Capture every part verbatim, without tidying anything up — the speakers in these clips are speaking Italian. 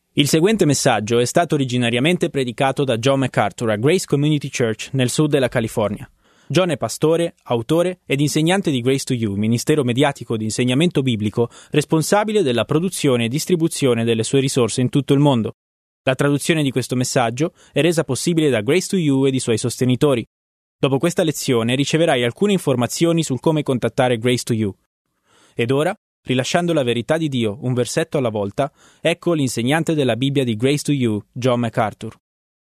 Il seguente messaggio è stato originariamente predicato da John MacArthur a Grace Community Church nel sud della California. John è pastore, autore ed insegnante di Grace to You, ministero mediatico di insegnamento biblico responsabile della produzione e distribuzione delle sue risorse in tutto il mondo. La traduzione di questo messaggio è resa possibile da Grace to You ed i suoi sostenitori. Dopo questa lezione riceverai alcune informazioni sul come contattare Grace to You. Ed ora, rilasciando la verità di Dio un versetto alla volta, ecco l'insegnante della Bibbia di Grace to You, John MacArthur.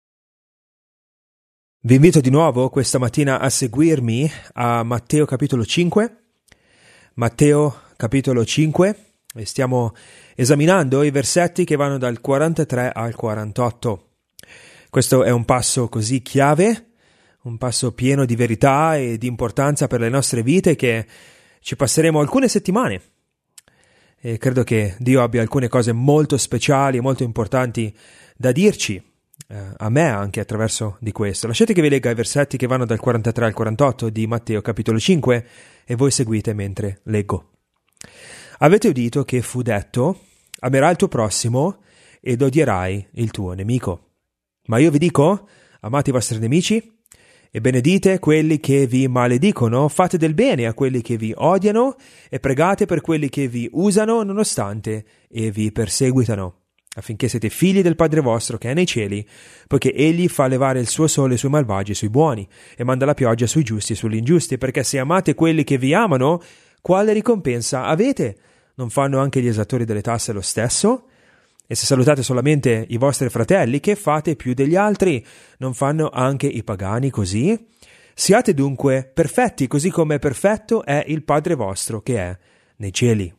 Vi invito di nuovo questa mattina a seguirmi a Matteo capitolo cinque. Matteo capitolo cinque, e stiamo esaminando i versetti che vanno dal quarantatré al quarantotto. Questo è un passo così chiave, un passo pieno di verità e di importanza per le nostre vite che ci passeremo alcune settimane. E credo che Dio abbia alcune cose molto speciali e molto importanti da dirci, eh, a me anche attraverso di questo. Lasciate che vi legga i versetti che vanno dal quarantatré al quarantotto di Matteo capitolo cinque e voi seguite mentre leggo. Avete udito che fu detto: amerai il tuo prossimo ed odierai il tuo nemico. Ma io vi dico: amate i vostri nemici e benedite quelli che vi maledicono, fate del bene a quelli che vi odiano e pregate per quelli che vi usano nonostante e vi perseguitano, affinché siete figli del Padre vostro che è nei cieli, poiché egli fa levare il suo sole sui malvagi e sui buoni e manda la pioggia sui giusti e sugli ingiusti, perché se amate quelli che vi amano, quale ricompensa avete? Non fanno anche gli esattori delle tasse lo stesso? E se salutate solamente i vostri fratelli, che fate più degli altri? Non fanno anche i pagani così? Siate dunque perfetti, così come perfetto è il Padre vostro che è nei cieli.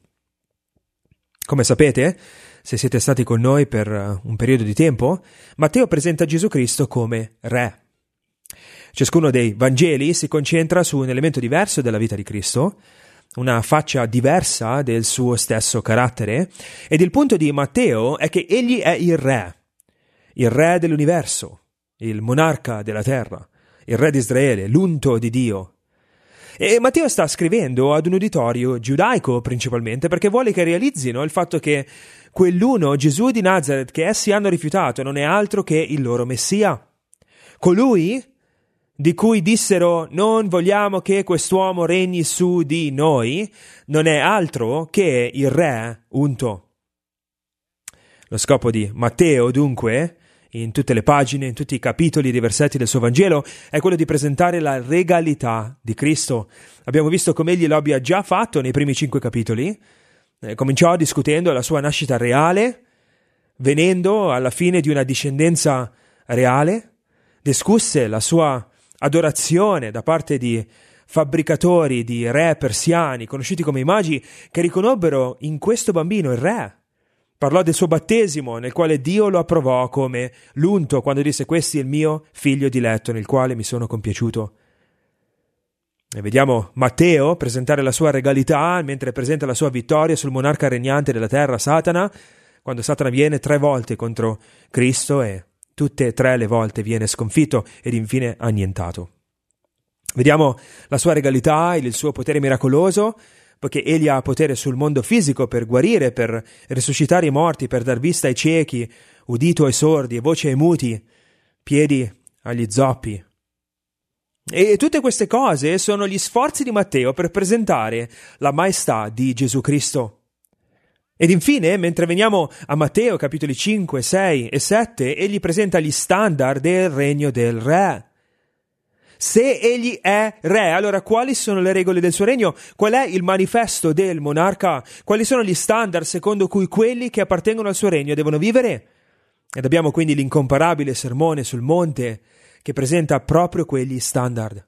Come sapete, se siete stati con noi per un periodo di tempo, Matteo presenta Gesù Cristo come Re. Ciascuno dei Vangeli si concentra su un elemento diverso della vita di Cristo, una faccia diversa del suo stesso carattere, ed il punto di Matteo è che egli è il re, il re dell'universo, il monarca della terra, il re di Israele, l'unto di Dio. E Matteo sta scrivendo ad un uditorio giudaico principalmente perché vuole che realizzino il fatto che quell'uno, Gesù di Nazaret, che essi hanno rifiutato, non è altro che il loro Messia. Colui di cui dissero: non vogliamo che quest'uomo regni su di noi, non è altro che il re unto. Lo scopo di Matteo, dunque, in tutte le pagine, in tutti i capitoli dei versetti del suo Vangelo, è quello di presentare la regalità di Cristo. Abbiamo visto come egli lo abbia già fatto nei primi cinque capitoli. Eh, cominciò discutendo la sua nascita reale, venendo alla fine di una discendenza reale, discusse la sua adorazione da parte di fabbricatori di re persiani, conosciuti come i magi, che riconobbero in questo bambino il re. Parlò del suo battesimo, nel quale Dio lo approvò come l'unto, quando disse: questo è il mio figlio diletto, nel quale mi sono compiaciuto. E vediamo Matteo presentare la sua regalità, mentre presenta la sua vittoria sul monarca regnante della terra, Satana, quando Satana viene tre volte contro Cristo e tutte e tre le volte viene sconfitto ed infine annientato. Vediamo la sua regalità, il suo potere miracoloso, poiché egli ha potere sul mondo fisico per guarire, per risuscitare i morti, per dar vista ai ciechi, udito ai sordi, voce ai muti, piedi agli zoppi. E tutte queste cose sono gli sforzi di Matteo per presentare la maestà di Gesù Cristo. Ed infine, mentre veniamo a Matteo capitoli cinque, sei e sette, egli presenta gli standard del regno del re. Se egli è re, allora quali sono le regole del suo regno? Qual è il manifesto del monarca? Quali sono gli standard secondo cui quelli che appartengono al suo regno devono vivere? Ed abbiamo quindi l'incomparabile sermone sul monte che presenta proprio quegli standard.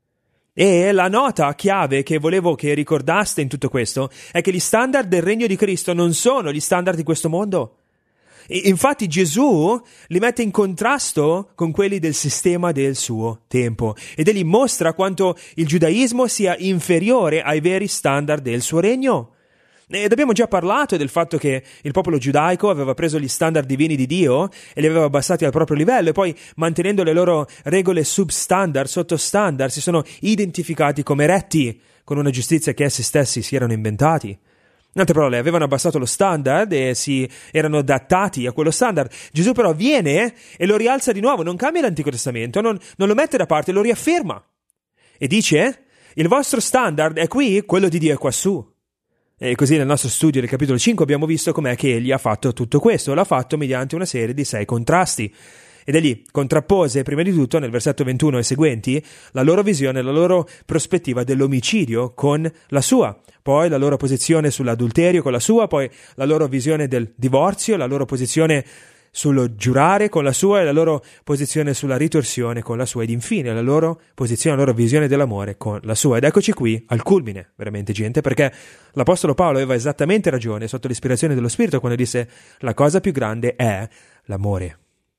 E la nota chiave che volevo che ricordaste in tutto questo è che gli standard del regno di Cristo non sono gli standard di questo mondo. E infatti Gesù li mette in contrasto con quelli del sistema del suo tempo ed egli mostra quanto il giudaismo sia inferiore ai veri standard del suo regno. Ed abbiamo già parlato del fatto che il popolo giudaico aveva preso gli standard divini di Dio e li aveva abbassati al proprio livello e poi, mantenendo le loro regole substandard, sottostandard, si sono identificati come retti con una giustizia che essi stessi si erano inventati. In altre parole, avevano abbassato lo standard e si erano adattati a quello standard. Gesù però viene e lo rialza di nuovo, non cambia l'Antico Testamento, non, non lo mette da parte, lo riafferma. E dice, il vostro standard è qui, quello di Dio è quassù. E così nel nostro studio del capitolo cinque abbiamo visto com'è che egli ha fatto tutto questo. L'ha fatto mediante una serie di sei contrasti. Ed egli contrappose, prima di tutto, nel versetto ventuno e seguenti, la loro visione, la loro prospettiva dell'omicidio con la sua, poi la loro posizione sull'adulterio con la sua, poi la loro visione del divorzio, la loro posizione sul giurare con la sua e la loro posizione sulla ritorsione con la sua, ed infine la loro posizione, la loro visione dell'amore con la sua. Ed eccoci qui al culmine, veramente, gente, perché l'Apostolo Paolo aveva esattamente ragione sotto l'ispirazione dello Spirito quando disse la cosa più grande è l'amore.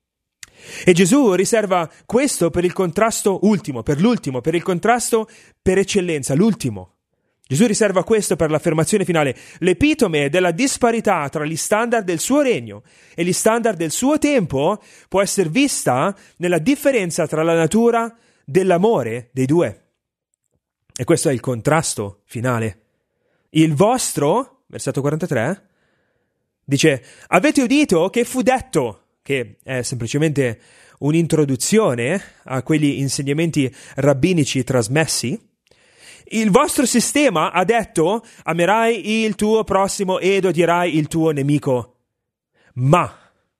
E Gesù riserva questo per il contrasto ultimo, per l'ultimo, per il contrasto per eccellenza, l'ultimo. Gesù riserva questo per l'affermazione finale, l'epitome della disparità tra gli standard del suo regno e gli standard del suo tempo può essere vista nella differenza tra la natura dell'amore dei due. E questo è il contrasto finale. Il vostro, versetto quarantatré, dice, avete udito che fu detto, che è semplicemente un'introduzione a quegli insegnamenti rabbinici trasmessi. Il vostro sistema ha detto, amerai il tuo prossimo ed odierai il tuo nemico. Ma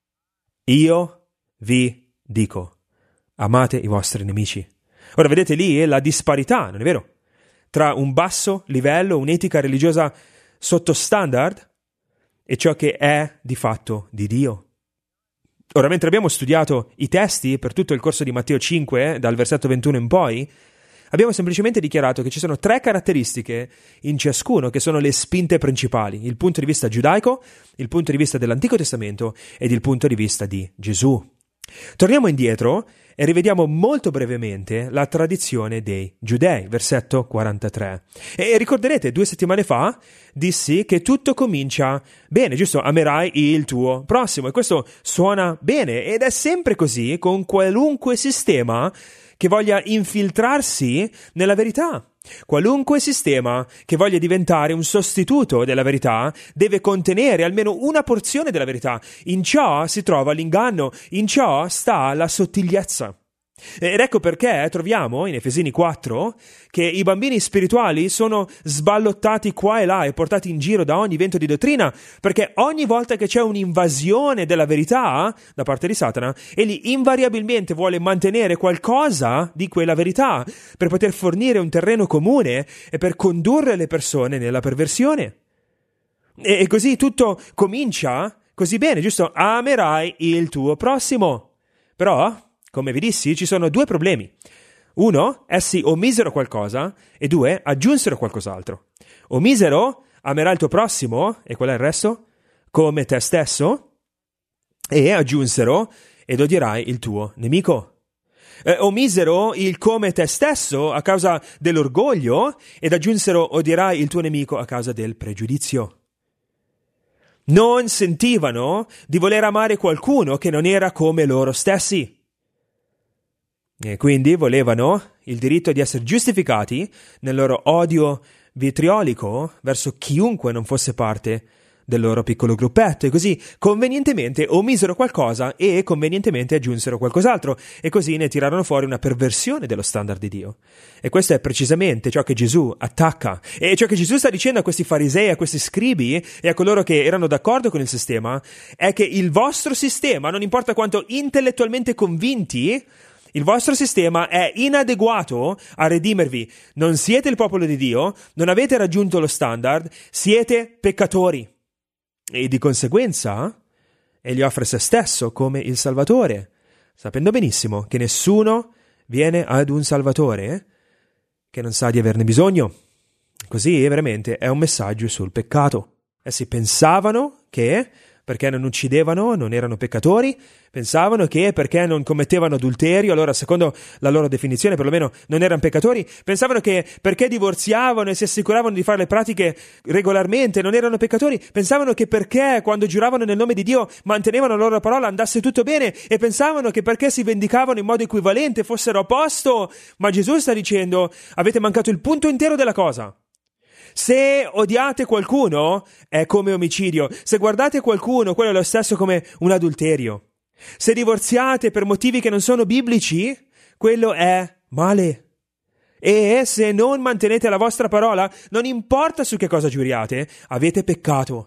io vi dico, amate i vostri nemici. Ora vedete lì la disparità, non è vero? Tra un basso livello, un'etica religiosa sottostandard e ciò che è di fatto di Dio. Ora, mentre abbiamo studiato i testi per tutto il corso di Matteo cinque, dal versetto ventuno in poi, abbiamo semplicemente dichiarato che ci sono tre caratteristiche in ciascuno che sono le spinte principali: il punto di vista giudaico, il punto di vista dell'Antico Testamento ed il punto di vista di Gesù. Torniamo indietro e rivediamo molto brevemente la tradizione dei giudei, versetto quarantatré. E ricorderete, due settimane fa dissi che tutto comincia bene, giusto? Amerai il tuo prossimo, e questo suona bene, ed è sempre così con qualunque sistema che voglia infiltrarsi nella verità. Qualunque sistema che voglia diventare un sostituto della verità deve contenere almeno una porzione della verità. In ciò si trova l'inganno, in ciò sta la sottigliezza. Ed ecco perché troviamo in Efesini quattro che i bambini spirituali sono sballottati qua e là e portati in giro da ogni vento di dottrina, perché ogni volta che c'è un'invasione della verità da parte di Satana, egli invariabilmente vuole mantenere qualcosa di quella verità per poter fornire un terreno comune e per condurre le persone nella perversione. E così tutto comincia così bene, giusto? Amerai il tuo prossimo. Però, come vi dissi, ci sono due problemi. Uno, essi omisero qualcosa, e due, aggiunsero qualcos'altro. Omisero, amerai il tuo prossimo, e qual è il resto? Come te stesso. E aggiunsero, ed odierai il tuo nemico. Eh, omisero il come te stesso a causa dell'orgoglio, ed aggiunsero, odierai il tuo nemico a causa del pregiudizio. Non sentivano di voler amare qualcuno che non era come loro stessi. E quindi volevano il diritto di essere giustificati nel loro odio vitriolico verso chiunque non fosse parte del loro piccolo gruppetto, e così convenientemente omisero qualcosa e convenientemente aggiunsero qualcos'altro, e così ne tirarono fuori una perversione dello standard di Dio. E questo è precisamente ciò che Gesù attacca, e ciò che Gesù sta dicendo a questi farisei, a questi scribi e a coloro che erano d'accordo con il sistema è che il vostro sistema, non importa quanto intellettualmente convinti, il vostro sistema è inadeguato a redimervi. Non siete il popolo di Dio, non avete raggiunto lo standard, siete peccatori. E di conseguenza egli offre se stesso come il Salvatore, sapendo benissimo che nessuno viene ad un Salvatore che non sa di averne bisogno. Così veramente è un messaggio sul peccato. Essi pensavano che perché non uccidevano non erano peccatori, pensavano che perché non commettevano adulterio, allora secondo la loro definizione perlomeno non erano peccatori, pensavano che perché divorziavano e si assicuravano di fare le pratiche regolarmente non erano peccatori, pensavano che perché quando giuravano nel nome di Dio mantenevano la loro parola andasse tutto bene, e pensavano che perché si vendicavano in modo equivalente fossero a posto. Ma Gesù sta dicendo: avete mancato il punto intero della cosa. Se odiate qualcuno, è come omicidio. Se guardate qualcuno, quello è lo stesso come un adulterio. Se divorziate per motivi che non sono biblici, quello è male. E se non mantenete la vostra parola, non importa su che cosa giuriate, avete peccato.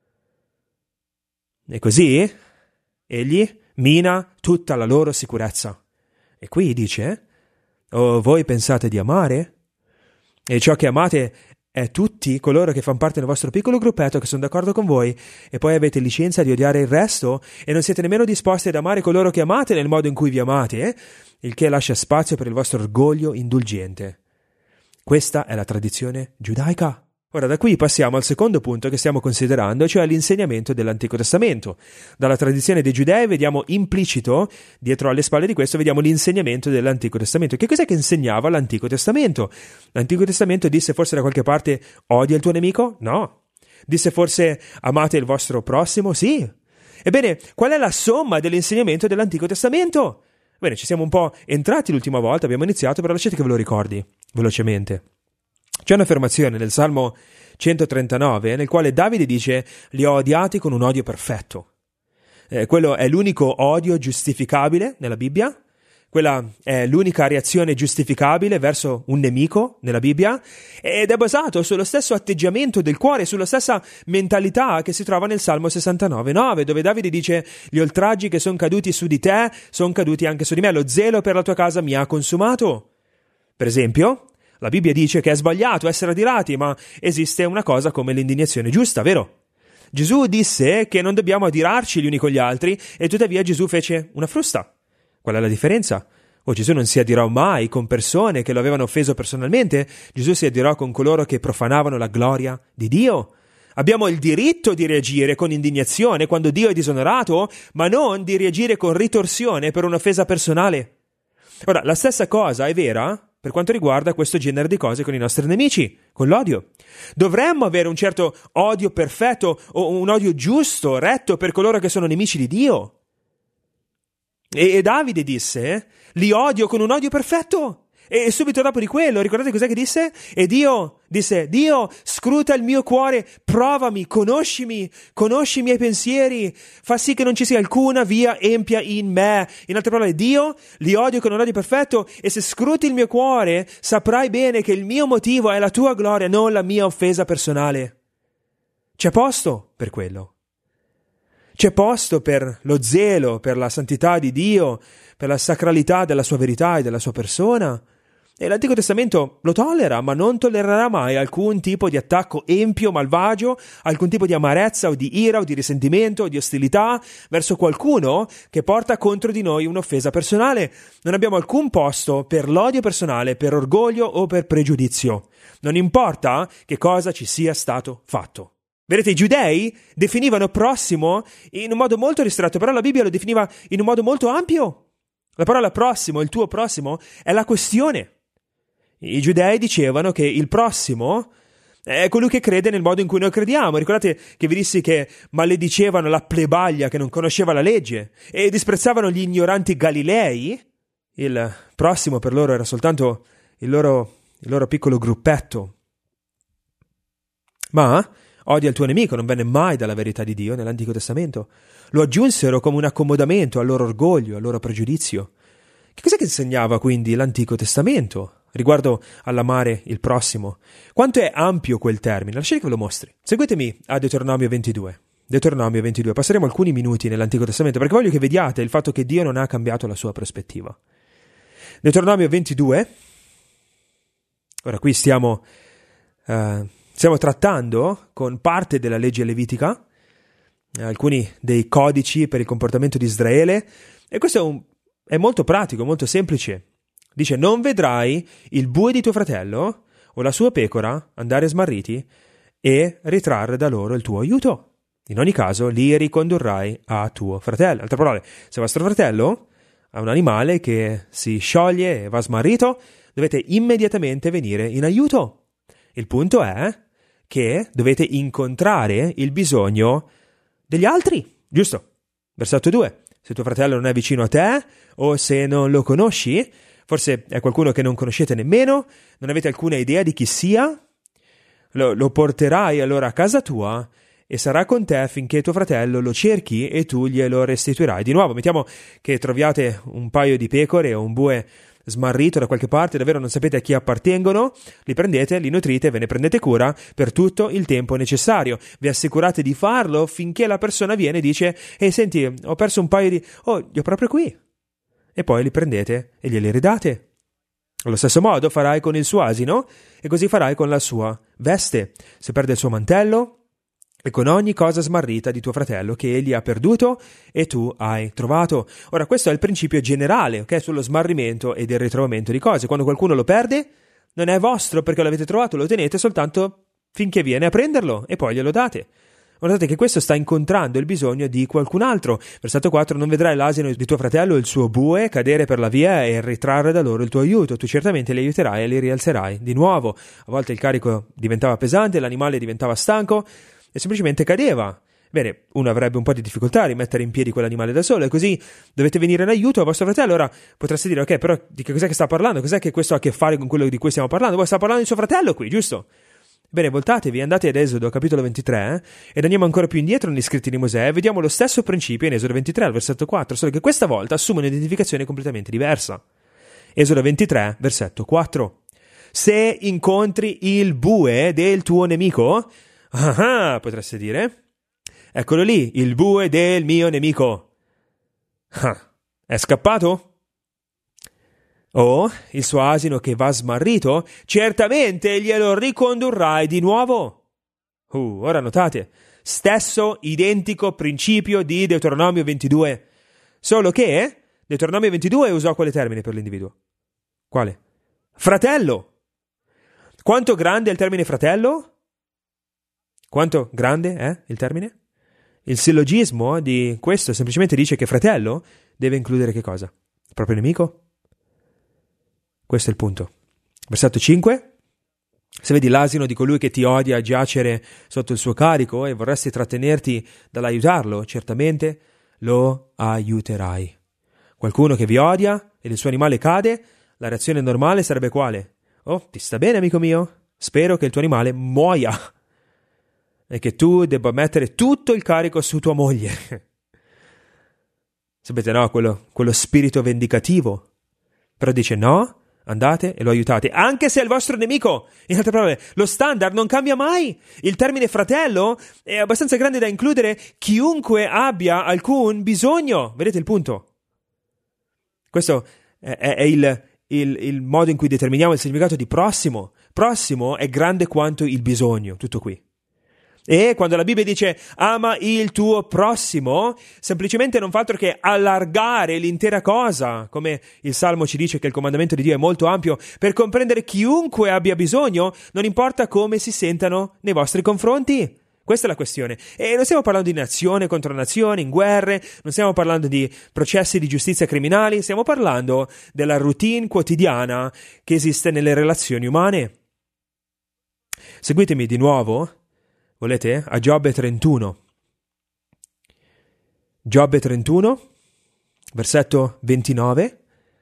E così egli mina tutta la loro sicurezza. E qui dice: o voi pensate di amare? E ciò che amate è tutti coloro che fanno parte del vostro piccolo gruppetto, che sono d'accordo con voi, e poi avete licenza di odiare il resto e non siete nemmeno disposti ad amare coloro che amate nel modo in cui vi amate, il che lascia spazio per il vostro orgoglio indulgente. Questa è la tradizione giudaica. Ora, da qui passiamo al secondo punto che stiamo considerando, cioè l'insegnamento dell'Antico Testamento. Dalla tradizione dei Giudei vediamo implicito, dietro alle spalle di questo, vediamo l'insegnamento dell'Antico Testamento. Che cos'è che insegnava l'Antico Testamento? L'Antico Testamento disse forse da qualche parte: odia il tuo nemico? No. Disse forse: amate il vostro prossimo? Sì. Ebbene, qual è la somma dell'insegnamento dell'Antico Testamento? Bene, ci siamo un po' entrati l'ultima volta, abbiamo iniziato, però lasciate che ve lo ricordi velocemente. C'è un'affermazione nel Salmo centotrentanove nel quale Davide dice: li ho odiati con un odio perfetto. Eh, quello è l'unico odio giustificabile nella Bibbia, quella è l'unica reazione giustificabile verso un nemico nella Bibbia, ed è basato sullo stesso atteggiamento del cuore, sulla stessa mentalità che si trova nel Salmo sessantanove nove, dove Davide dice: gli oltraggi che sono caduti su di te sono caduti anche su di me, lo zelo per la tua casa mi ha consumato. Per esempio, la Bibbia dice che è sbagliato essere adirati, ma esiste una cosa come l'indignazione giusta, vero? Gesù disse che non dobbiamo adirarci gli uni con gli altri, e tuttavia Gesù fece una frusta. Qual è la differenza? Oh, Gesù non si adirò mai con persone che lo avevano offeso personalmente, Gesù si adirò con coloro che profanavano la gloria di Dio. Abbiamo il diritto di reagire con indignazione quando Dio è disonorato, ma non di reagire con ritorsione per un'offesa personale. Ora, la stessa cosa è vera per quanto riguarda questo genere di cose con i nostri nemici, con l'odio. Dovremmo avere un certo odio perfetto o un odio giusto, retto per coloro che sono nemici di Dio. E, e Davide disse: li odio con un odio perfetto. E subito dopo di quello, ricordate cos'è che disse? E Dio disse: Dio, scruta il mio cuore, provami, conoscimi, conosci i miei pensieri, fa sì che non ci sia alcuna via empia in me. In altre parole, Dio, li odio con un odio perfetto, e se scruti il mio cuore, saprai bene che il mio motivo è la tua gloria, non la mia offesa personale. C'è posto per quello. C'è posto per lo zelo, per la santità di Dio, per la sacralità della sua verità e della sua persona. E l'Antico Testamento lo tollera, ma non tollererà mai alcun tipo di attacco empio, malvagio, alcun tipo di amarezza o di ira o di risentimento o di ostilità verso qualcuno che porta contro di noi un'offesa personale. Non abbiamo alcun posto per l'odio personale, per orgoglio o per pregiudizio. Non importa che cosa ci sia stato fatto. Vedete, i giudei definivano prossimo in un modo molto ristretto, però la Bibbia lo definiva in un modo molto ampio. La parola prossimo, il tuo prossimo, è la questione. I giudei dicevano che il prossimo è colui che crede nel modo in cui noi crediamo. Ricordate che vi dissi che maledicevano la plebaglia che non conosceva la legge e disprezzavano gli ignoranti Galilei? Il prossimo per loro era soltanto il loro, il loro piccolo gruppetto. Ma odia il tuo nemico non venne mai dalla verità di Dio nell'Antico Testamento. Lo aggiunsero come un accomodamento al loro orgoglio, al loro pregiudizio. Che cos'è che insegnava quindi l'Antico Testamento riguardo all'amare il prossimo? Quanto è ampio quel termine? Lasciate che ve lo mostri. Seguitemi a Deuteronomio ventidue. Deuteronomio ventidue. Passeremo alcuni minuti nell'Antico Testamento perché voglio che vediate il fatto che Dio non ha cambiato la sua prospettiva. Deuteronomio ventidue. Ora qui stiamo, uh, stiamo trattando con parte della legge levitica, alcuni dei codici per il comportamento di Israele, e questo è, un, è molto pratico, molto semplice. Dice: non vedrai il bue di tuo fratello o la sua pecora andare smarriti e ritrarre da loro il tuo aiuto. In ogni caso li ricondurrai a tuo fratello. In altre parole, se vostro fratello ha un animale che si scioglie e va smarrito, dovete immediatamente venire in aiuto. Il punto è che dovete incontrare il bisogno degli altri, giusto? Versetto due. Se tuo fratello non è vicino a te, o se non lo conosci, forse è qualcuno che non conoscete nemmeno, non avete alcuna idea di chi sia, lo, lo porterai allora a casa tua e sarà con te finché tuo fratello lo cerchi e tu glielo restituirai. Di nuovo, mettiamo che troviate un paio di pecore o un bue smarrito da qualche parte, davvero non sapete a chi appartengono, li prendete, li nutrite, ve ne prendete cura per tutto il tempo necessario. Vi assicurate di farlo finché la persona viene e dice: ehi, senti, ho perso un paio di... oh, li ho proprio qui. E poi li prendete e glieli ridate. Allo stesso modo farai con il suo asino e così farai con la sua veste. Se perde il suo mantello, e con ogni cosa smarrita di tuo fratello che egli ha perduto e tu hai trovato. Ora, questo è il principio generale, ok, sullo smarrimento e del ritrovamento di cose. Quando qualcuno lo perde, non è vostro perché l'avete trovato, lo tenete soltanto finché viene a prenderlo e poi glielo date. Guardate che questo sta incontrando il bisogno di qualcun altro. Versetto quattro: non vedrai l'asino di tuo fratello e il suo bue cadere per la via e ritrarre da loro il tuo aiuto. Tu certamente li aiuterai e li rialzerai. Di nuovo, a volte il carico diventava pesante, l'animale diventava stanco e semplicemente cadeva. Bene, uno avrebbe un po' di difficoltà a rimettere in piedi quell'animale da solo e così dovete venire in aiuto a vostro fratello. Ora potreste dire: ok, però di che cos'è che sta parlando? Cos'è che questo ha a che fare con quello di cui stiamo parlando? Voi sta parlando di suo fratello qui, giusto? Bene, voltatevi, andate ad Esodo capitolo ventitré eh, ed andiamo ancora più indietro negli scritti di Mosè e vediamo lo stesso principio in Esodo ventitré al versetto quattro, solo che questa volta assume un'identificazione completamente diversa. Esodo ventitré, versetto quattro: se incontri il bue del tuo nemico, ah, potreste dire, eccolo lì, il bue del mio nemico. Ah, è scappato? O il suo asino che va smarrito, certamente glielo ricondurrai di nuovo. Uh, ora notate, stesso identico principio di Deuteronomio ventidue, solo che Deuteronomio ventidue usò quale termine per l'individuo? Quale? Fratello. Quanto grande è il termine fratello? Quanto grande è il termine? Il sillogismo di questo semplicemente dice che fratello deve includere che cosa? Il proprio nemico? Questo è il punto. Versetto cinque: se vedi l'asino di colui che ti odia giacere sotto il suo carico e vorresti trattenerti dall'aiutarlo, certamente lo aiuterai. Qualcuno che vi odia e il suo animale cade, la reazione normale sarebbe quale? Oh, ti sta bene, amico mio? Spero che il tuo animale muoia e che tu debba mettere tutto il carico su tua moglie. Sapete, no? Quello, quello spirito vendicativo. Però dice no, andate e lo aiutate, anche se è il vostro nemico. In altre parole, lo standard non cambia mai. Il termine fratello è abbastanza grande da includere chiunque abbia alcun bisogno. Vedete il punto? Questo è, è, è il, il, il modo in cui determiniamo il significato di prossimo. Prossimo è grande quanto il bisogno, tutto qui. E quando la Bibbia dice ama il tuo prossimo, semplicemente non fa altro che allargare l'intera cosa, come il Salmo ci dice che il comandamento di Dio è molto ampio, per comprendere chiunque abbia bisogno, non importa come si sentano nei vostri confronti. Questa è la questione. E non stiamo parlando di nazione contro nazione, in guerre, non stiamo parlando di processi di giustizia criminali, stiamo parlando della routine quotidiana che esiste nelle relazioni umane. Seguitemi di nuovo. Volete? A Giobbe trentuno. Giobbe trentuno, versetto ventinove.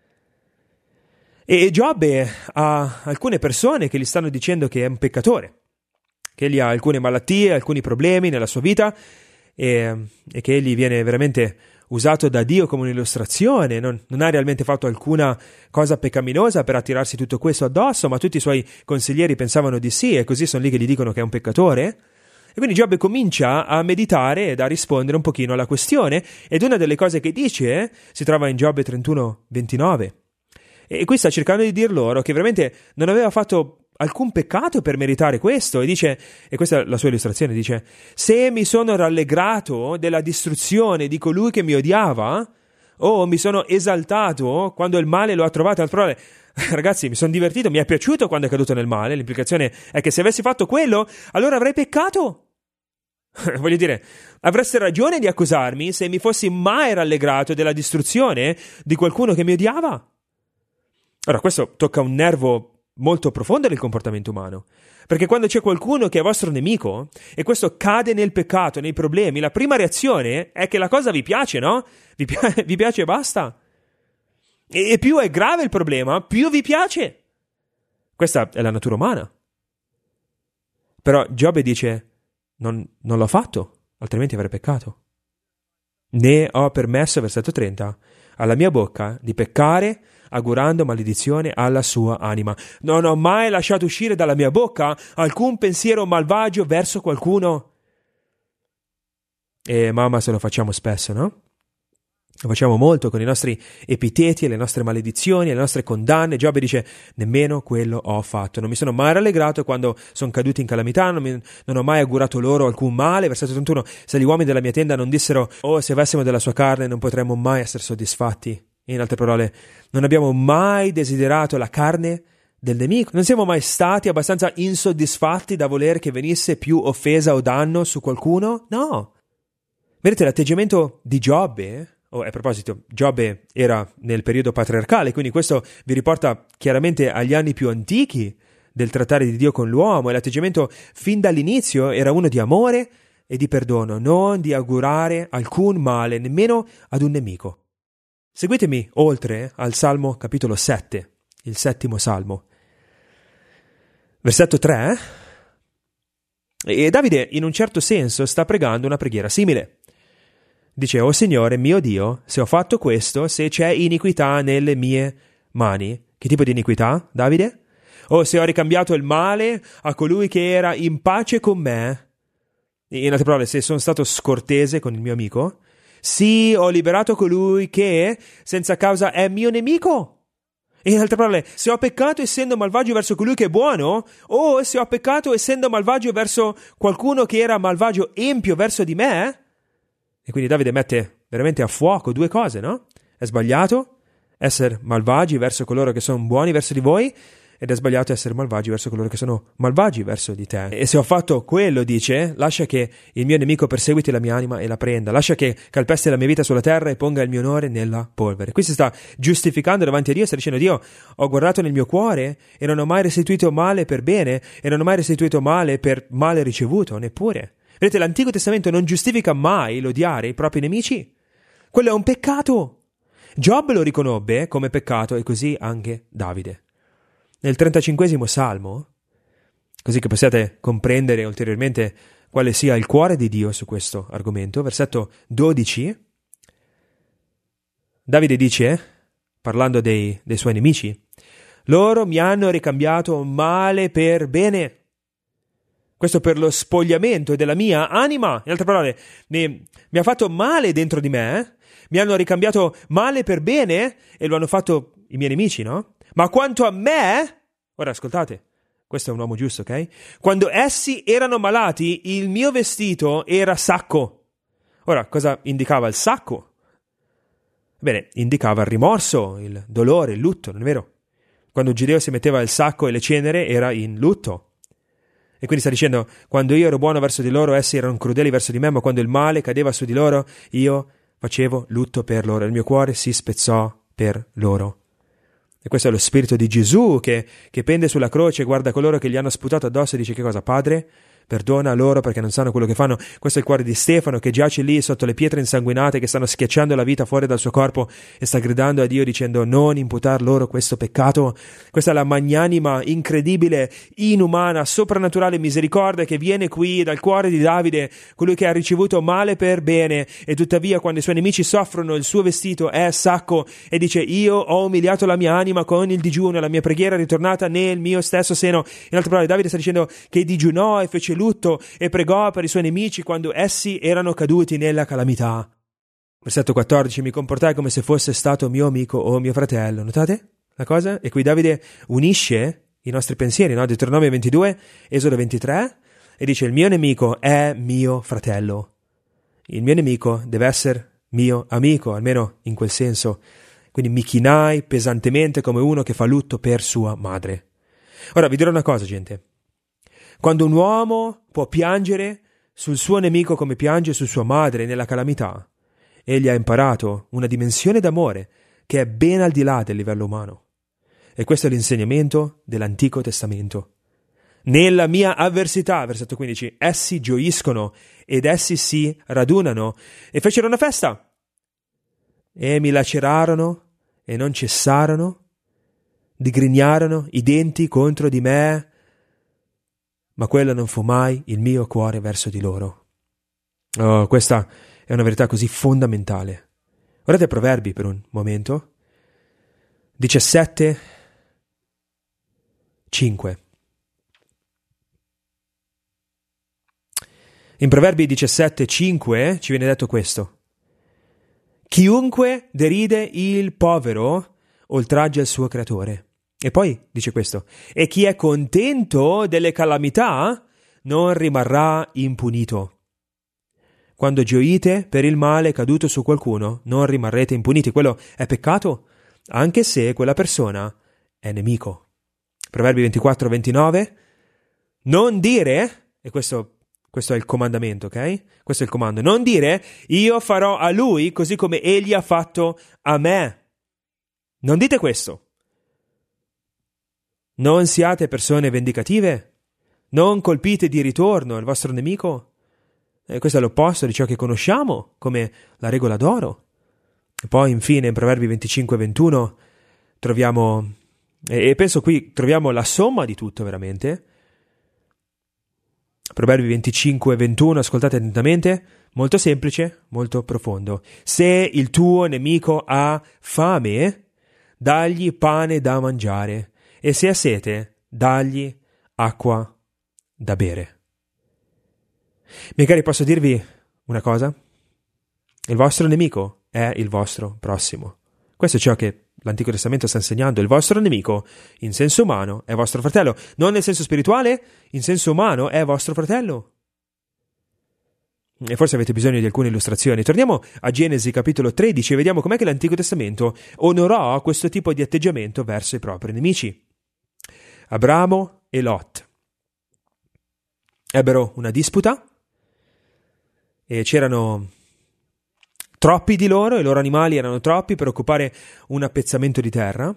E Giobbe ha alcune persone che gli stanno dicendo che è un peccatore, che egli ha alcune malattie, alcuni problemi nella sua vita e, e che egli viene veramente usato da Dio come un'illustrazione, non, non ha realmente fatto alcuna cosa peccaminosa per attirarsi tutto questo addosso, ma tutti i suoi consiglieri pensavano di sì e così sono lì che gli dicono che è un peccatore. E quindi Giobbe comincia a meditare ed a rispondere un pochino alla questione, ed una delle cose che dice si trova in Giobbe trentuno ventinove. E qui sta cercando di dir loro che veramente non aveva fatto alcun peccato per meritare questo, e dice, e questa è la sua illustrazione, dice: se mi sono rallegrato della distruzione di colui che mi odiava, o mi sono esaltato quando il male lo ha trovato, altre parole, ragazzi, mi sono divertito, mi è piaciuto quando è caduto nel male, l'implicazione è che se avessi fatto quello, allora avrei peccato. Voglio dire, avreste ragione di accusarmi se mi fossi mai rallegrato della distruzione di qualcuno che mi odiava. Ora, questo tocca un nervo molto profondo del comportamento umano, perché quando c'è qualcuno che è vostro nemico e questo cade nel peccato, nei problemi, la prima reazione è che la cosa vi piace, no? Vi, pi- vi piace e basta. E-, e più è grave il problema, più vi piace. Questa è la natura umana. Però Giobbe dice, non, non l'ho fatto, altrimenti avrei peccato. Né ho permesso, versetto trenta, alla mia bocca di peccare, augurando maledizione alla sua anima. Non ho mai lasciato uscire dalla mia bocca alcun pensiero malvagio verso qualcuno. E mamma, se lo facciamo spesso, no? Lo facciamo molto con i nostri epiteti, le nostre maledizioni, le nostre condanne. Giobbe dice, nemmeno quello ho fatto. Non mi sono mai rallegrato quando sono caduti in calamità, non, mi, non ho mai augurato loro alcun male. Versetto trentuno, se gli uomini della mia tenda non dissero, oh, se avessimo della sua carne non potremmo mai essere soddisfatti. In altre parole, non abbiamo mai desiderato la carne del nemico. Non siamo mai stati abbastanza insoddisfatti da voler che venisse più offesa o danno su qualcuno? No. Vedete, l'atteggiamento di Giobbe... Oh, a proposito, Giobbe era nel periodo patriarcale, quindi questo vi riporta chiaramente agli anni più antichi del trattare di Dio con l'uomo, e l'atteggiamento fin dall'inizio era uno di amore e di perdono, non di augurare alcun male, nemmeno ad un nemico. Seguitemi oltre al Salmo capitolo sette, il settimo Salmo. Versetto tre. E Davide, in un certo senso, sta pregando una preghiera simile. Dice, oh Signore mio Dio, se ho fatto questo, se c'è iniquità nelle mie mani. Che tipo di iniquità, Davide? O se ho ricambiato il male a colui che era in pace con me. In altre parole, se sono stato scortese con il mio amico. Sì, ho liberato colui che senza causa è mio nemico. In altre parole, se ho peccato essendo malvagio verso colui che è buono, o se ho peccato essendo malvagio verso qualcuno che era malvagio empio verso di me. E quindi Davide mette veramente a fuoco due cose, no? È sbagliato essere malvagi verso coloro che sono buoni verso di voi, ed è sbagliato essere malvagi verso coloro che sono malvagi verso di te. E se ho fatto quello, dice, lascia che il mio nemico perseguiti la mia anima e la prenda, lascia che calpesti la mia vita sulla terra e ponga il mio onore nella polvere. Qui si sta giustificando davanti a Dio, sta dicendo, Dio, ho guardato nel mio cuore e non ho mai restituito male per bene, e non ho mai restituito male per male ricevuto, neppure. Vedete, l'Antico Testamento non giustifica mai l'odiare i propri nemici. Quello è un peccato. Giobbe lo riconobbe come peccato, e così anche Davide. Nel trentacinquesimo Salmo, così che possiate comprendere ulteriormente quale sia il cuore di Dio su questo argomento, versetto dodici, Davide dice, parlando dei, dei suoi nemici, loro mi hanno ricambiato male per bene. Questo per lo spogliamento della mia anima. In altre parole, mi, mi ha fatto male dentro di me, eh? Mi hanno ricambiato male per bene, e lo hanno fatto i miei nemici, no? Ma quanto a me, ora ascoltate, questo è un uomo giusto, ok? Quando essi erano malati, il mio vestito era sacco. Ora, cosa indicava il sacco? Bene, indicava il rimorso, il dolore, il lutto, non è vero? Quando un giudeo si metteva il sacco e le cenere era in lutto. E quindi sta dicendo, quando io ero buono verso di loro, essi erano crudeli verso di me, ma quando il male cadeva su di loro, io facevo lutto per loro. Il mio cuore si spezzò per loro. E questo è lo spirito di Gesù che, che pende sulla croce, guarda coloro che gli hanno sputato addosso e dice che cosa? Padre, perdona loro perché non sanno quello che fanno. Questo è il cuore di Stefano che giace lì sotto le pietre insanguinate che stanno schiacciando la vita fuori dal suo corpo e sta gridando a Dio dicendo non imputar loro questo peccato. Questa è la magnanima, incredibile, inumana, soprannaturale misericordia che viene qui dal cuore di Davide, colui che ha ricevuto male per bene, e tuttavia quando i suoi nemici soffrono il suo vestito è sacco, e dice io ho umiliato la mia anima con il digiuno, la mia preghiera è ritornata nel mio stesso seno. In altre parole, Davide sta dicendo che digiunò e fece lutto e pregò per i suoi nemici quando essi erano caduti nella calamità. Versetto quattordici, mi comportai come se fosse stato mio amico o mio fratello. Notate la cosa? E qui Davide unisce i nostri pensieri, no? Deuteronomio ventidue, Esodo ventitré, e dice il mio nemico è mio fratello. Il mio nemico deve essere mio amico, almeno in quel senso. Quindi mi chinai pesantemente come uno che fa lutto per sua madre. Ora vi dirò una cosa, gente. Quando un uomo può piangere sul suo nemico come piange su sua madre nella calamità, egli ha imparato una dimensione d'amore che è ben al di là del livello umano. E questo è l'insegnamento dell'Antico Testamento. Nella mia avversità, versetto quindici, essi gioiscono ed essi si radunano e fecero una festa. E mi lacerarono e non cessarono, digrignarono i denti contro di me, ma quello non fu mai il mio cuore verso di loro. Oh, questa è una verità così fondamentale. Guardate Proverbi per un momento. diciassette, cinque. In Proverbi diciassette, cinque ci viene detto questo: chiunque deride il povero oltraggia il suo creatore. E poi dice questo: e chi è contento delle calamità non rimarrà impunito. Quando gioite per il male caduto su qualcuno, non rimarrete impuniti. Quello è peccato, anche se quella persona è nemico. Proverbi ventiquattro, ventinove. Non dire, e questo, questo è il comandamento, ok? Questo è il comando. Non dire, io farò a lui così come egli ha fatto a me. Non dite questo. Non siate persone vendicative. Non colpite di ritorno il vostro nemico. E questo è l'opposto di ciò che conosciamo come la regola d'oro. E poi infine in Proverbi venticinque, ventuno troviamo, e penso qui troviamo la somma di tutto veramente. Proverbi venticinque, ventuno, ascoltate attentamente, molto semplice, molto profondo. Se il tuo nemico ha fame, dagli pane da mangiare, e se ha sete, dagli acqua da bere. Miei cari, posso dirvi una cosa? Il vostro nemico è il vostro prossimo. Questo è ciò che l'Antico Testamento sta insegnando. Il vostro nemico, in senso umano, è vostro fratello. Non nel senso spirituale, in senso umano, è vostro fratello. E forse avete bisogno di alcune illustrazioni. Torniamo a Genesi capitolo tredici e vediamo com'è che l'Antico Testamento onorò questo tipo di atteggiamento verso i propri nemici. Abramo e Lot ebbero una disputa e c'erano troppi di loro, i loro animali erano troppi per occupare un appezzamento di terra.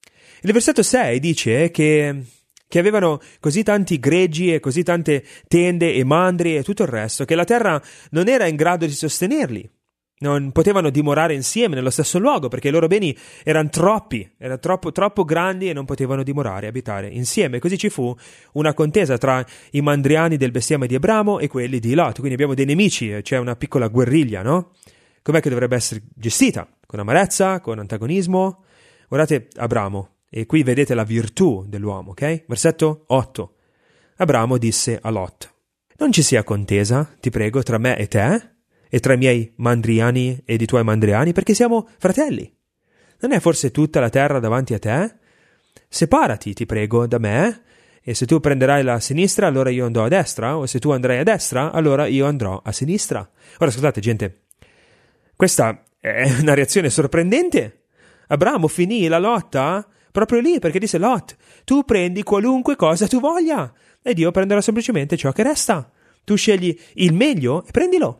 Il versetto sei dice che, che avevano così tanti greggi e così tante tende e mandri e tutto il resto, che la terra non era in grado di sostenerli. Non potevano dimorare insieme nello stesso luogo perché i loro beni erano troppi, erano troppo, troppo grandi e non potevano dimorare, abitare insieme. Così ci fu una contesa tra i mandriani del bestiame di Abramo e quelli di Lot. Quindi abbiamo dei nemici, c'è una piccola guerriglia, no? Com'è che dovrebbe essere gestita? Con amarezza, con antagonismo? Guardate Abramo, e qui vedete la virtù dell'uomo, ok? Versetto otto. Abramo disse a Lot: non ci sia contesa, ti prego, tra me e te, e tra i miei mandriani ed i tuoi mandriani, perché siamo fratelli. Non è forse tutta la terra davanti a te? Separati, ti prego, da me, e se tu prenderai la sinistra, allora io andrò a destra, o se tu andrai a destra, allora io andrò a sinistra. Ora, ascoltate, gente, questa è una reazione sorprendente. Abramo finì la lotta proprio lì, perché disse: Lot, tu prendi qualunque cosa tu voglia, ed io prenderò semplicemente ciò che resta. Tu scegli il meglio e prendilo.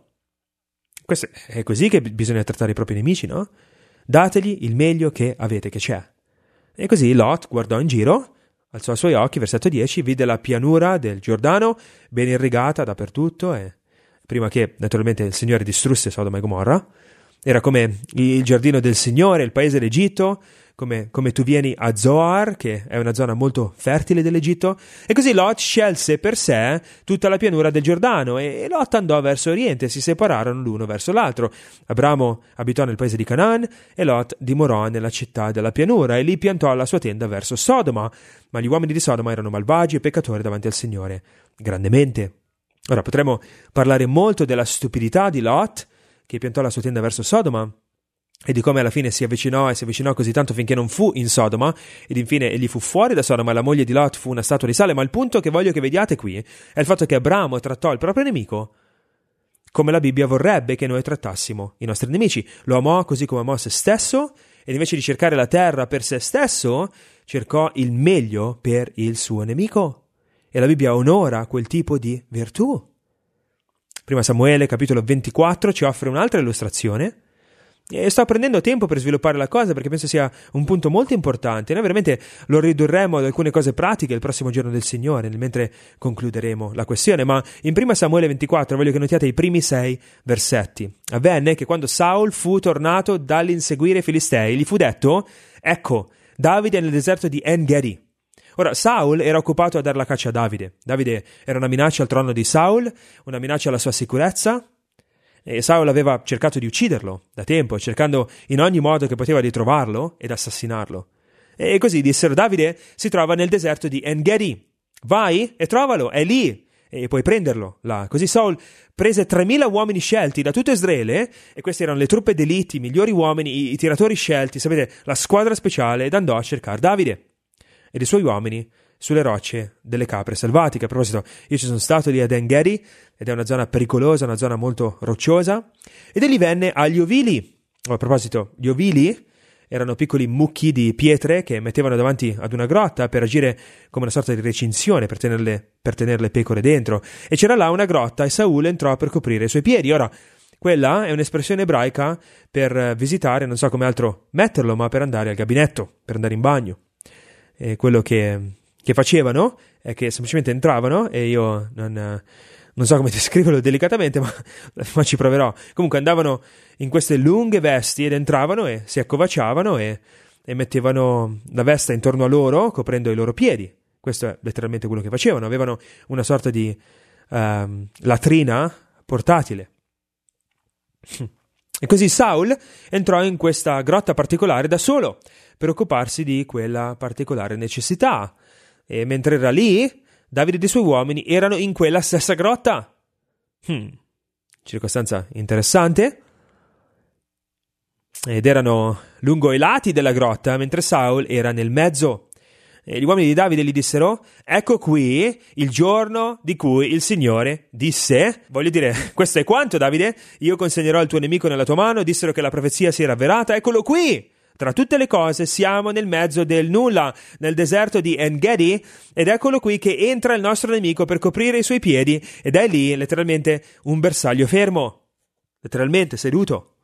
Questo è così che bisogna trattare i propri nemici, no? Dategli il meglio che avete, che c'è. E così Lot guardò in giro, alzò i suoi occhi, versetto dieci, vide la pianura del Giordano, ben irrigata dappertutto, e prima che naturalmente il Signore distrusse Sodoma e Gomorra, era come il giardino del Signore, il paese d'Egitto, come, come tu vieni a Zoar, che è una zona molto fertile dell'Egitto, e così Lot scelse per sé tutta la pianura del Giordano, e Lot andò verso oriente, si separarono l'uno verso l'altro. Abramo abitò nel paese di Canaan, e Lot dimorò nella città della pianura, e lì piantò la sua tenda verso Sodoma, ma gli uomini di Sodoma erano malvagi e peccatori davanti al Signore, grandemente. Ora, potremmo parlare molto della stupidità di Lot, che piantò la sua tenda verso Sodoma, e di come alla fine si avvicinò e si avvicinò così tanto finché non fu in Sodoma, ed infine egli fu fuori da Sodoma e la moglie di Lot fu una statua di sale. Ma il punto che voglio che vediate qui è il fatto che Abramo trattò il proprio nemico come la Bibbia vorrebbe che noi trattassimo i nostri nemici. Lo amò così come amò se stesso, ed invece di cercare la terra per se stesso, cercò il meglio per il suo nemico. E la Bibbia onora quel tipo di virtù. Prima Samuele, capitolo ventiquattro, ci offre un'altra illustrazione. E sto prendendo tempo per sviluppare la cosa perché penso sia un punto molto importante. Noi veramente lo ridurremo ad alcune cose pratiche il prossimo giorno del Signore, mentre concluderemo la questione. Ma in prima Samuele ventiquattro voglio che notiate i primi sei versetti. Avvenne che quando Saul fu tornato dall'inseguire i Filistei, gli fu detto: ecco, Davide è nel deserto di En-Gedi. Ora, Saul era occupato a dar la caccia a Davide. Davide era una minaccia al trono di Saul, una minaccia alla sua sicurezza, e Saul aveva cercato di ucciderlo da tempo, cercando in ogni modo che poteva di trovarlo ed assassinarlo. E così dissero: Davide si trova nel deserto di En-Gedi, vai e trovalo, è lì, e puoi prenderlo là. Così Saul prese tremila uomini scelti da tutto Israele, e queste erano le truppe d'elite, i migliori uomini, i, i tiratori scelti, sapete, la squadra speciale, ed andò a cercare Davide ed i suoi uomini sulle rocce delle capre selvatiche. A proposito, io ci sono stato lì ad En-Gedi, ed è una zona pericolosa, una zona molto rocciosa, ed egli venne agli ovili. Oh, a proposito, gli ovili erano piccoli mucchi di pietre che mettevano davanti ad una grotta per agire come una sorta di recinzione, per tenerle, per tenere le pecore dentro. E c'era là una grotta, e Saul entrò per coprire i suoi piedi. Ora, quella è un'espressione ebraica per visitare, non so come altro metterlo, ma per andare al gabinetto, per andare in bagno. E quello che, che facevano è che semplicemente entravano, e io non, non so come descriverlo delicatamente, ma, ma ci proverò. Comunque andavano in queste lunghe vesti ed entravano e si accovacciavano e, e mettevano la veste intorno a loro, coprendo i loro piedi. Questo è letteralmente quello che facevano. Avevano una sorta di uh, latrina portatile. E così Saul entrò in questa grotta particolare da solo, per occuparsi di quella particolare necessità. E mentre era lì, Davide e i suoi uomini erano in quella stessa grotta. Hmm. Circostanza interessante. Ed erano lungo i lati della grotta, mentre Saul era nel mezzo. E gli uomini di Davide gli dissero: ecco qui il giorno di cui il Signore disse. Voglio dire, questo è quanto, Davide? Io consegnerò il tuo nemico nella tua mano. Dissero che la profezia si era avverata. Eccolo qui! Tra tutte le cose siamo nel mezzo del nulla, nel deserto di En-Gedi, ed eccolo qui che entra il nostro nemico per coprire i suoi piedi, ed è lì letteralmente un bersaglio fermo, letteralmente seduto.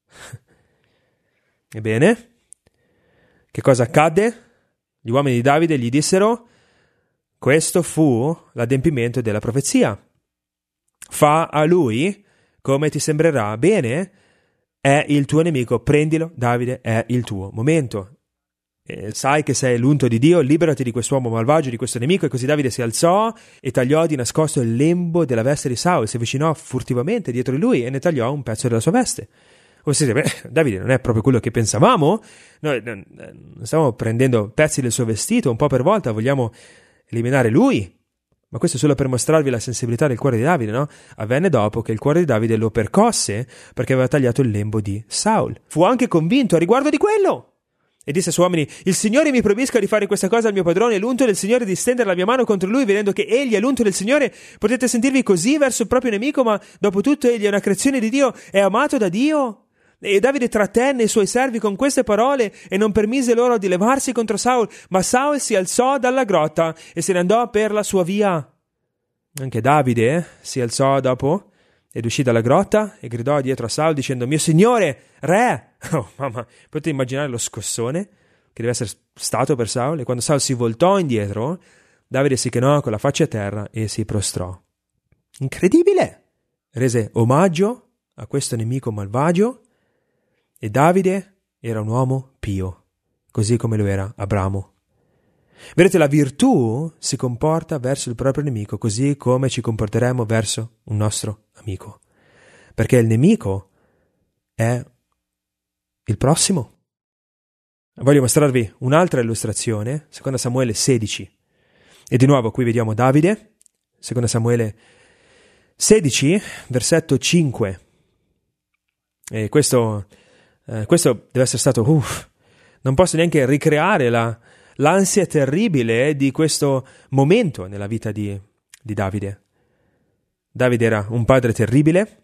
Ebbene, che cosa accadde? Gli uomini di Davide gli dissero: questo fu l'adempimento della profezia. Fa a lui come ti sembrerà bene. È il tuo nemico, prendilo, Davide, è il tuo momento. E sai che sei l'unto di Dio, liberati di quest'uomo malvagio, di questo nemico. E così Davide si alzò e tagliò di nascosto il lembo della veste di Saul, si avvicinò furtivamente dietro di lui e ne tagliò un pezzo della sua veste. Ossia, beh, Davide non è proprio quello che pensavamo, noi non stiamo prendendo pezzi del suo vestito un po' per volta, vogliamo eliminare lui. Ma questo solo per mostrarvi la sensibilità del cuore di Davide, no? Avvenne dopo che il cuore di Davide lo percosse perché aveva tagliato il lembo di Saul. Fu anche convinto a riguardo di quello e disse ai suoi uomini: il Signore mi proibisca di fare questa cosa al mio padrone, e l'unto del Signore di stendere la mia mano contro lui, vedendo che egli è l'unto del Signore. Potete sentirvi così verso il proprio nemico, ma dopo tutto egli è una creazione di Dio, è amato da Dio. E Davide trattenne i suoi servi con queste parole e non permise loro di levarsi contro Saul, ma Saul si alzò dalla grotta e se ne andò per la sua via. Anche Davide eh, si alzò dopo ed uscì dalla grotta e gridò dietro a Saul dicendo: mio signore, re! Oh mamma, potete immaginare lo scossone che deve essere stato per Saul? E quando Saul si voltò indietro, Davide si chinò con la faccia a terra e si prostrò. Incredibile! Rese omaggio a questo nemico malvagio. E Davide era un uomo pio, così come lo era Abramo. Vedete, la virtù si comporta verso il proprio nemico, così come ci comporteremo verso un nostro amico. Perché il nemico è il prossimo. Voglio mostrarvi un'altra illustrazione, secondo Samuele sedici. E di nuovo qui vediamo Davide, secondo Samuele sedici, versetto cinque. E questo... Eh, questo deve essere stato, uff, non posso neanche ricreare la, l'ansia terribile di questo momento nella vita di, di Davide. Davide era un padre terribile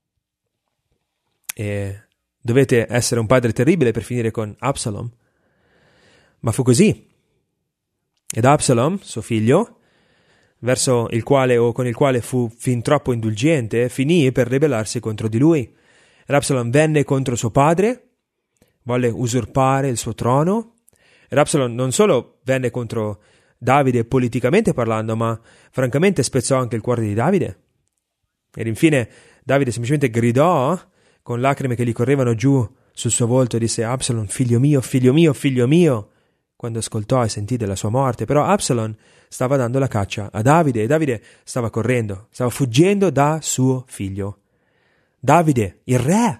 e dovete essere un padre terribile per finire con Absalom, ma fu così. Ed Absalom, suo figlio, verso il quale o con il quale fu fin troppo indulgente, finì per ribellarsi contro di lui. Ed Absalom venne contro suo padre, volle usurpare il suo trono. Ed Absalom non solo venne contro Davide politicamente parlando, ma francamente spezzò anche il cuore di Davide. Ed infine Davide semplicemente gridò con lacrime che gli correvano giù sul suo volto e disse: Absalom, figlio mio, figlio mio, figlio mio, quando ascoltò e sentì della sua morte, però Absalom stava dando la caccia a Davide e Davide stava correndo, stava fuggendo da suo figlio. Davide, il re!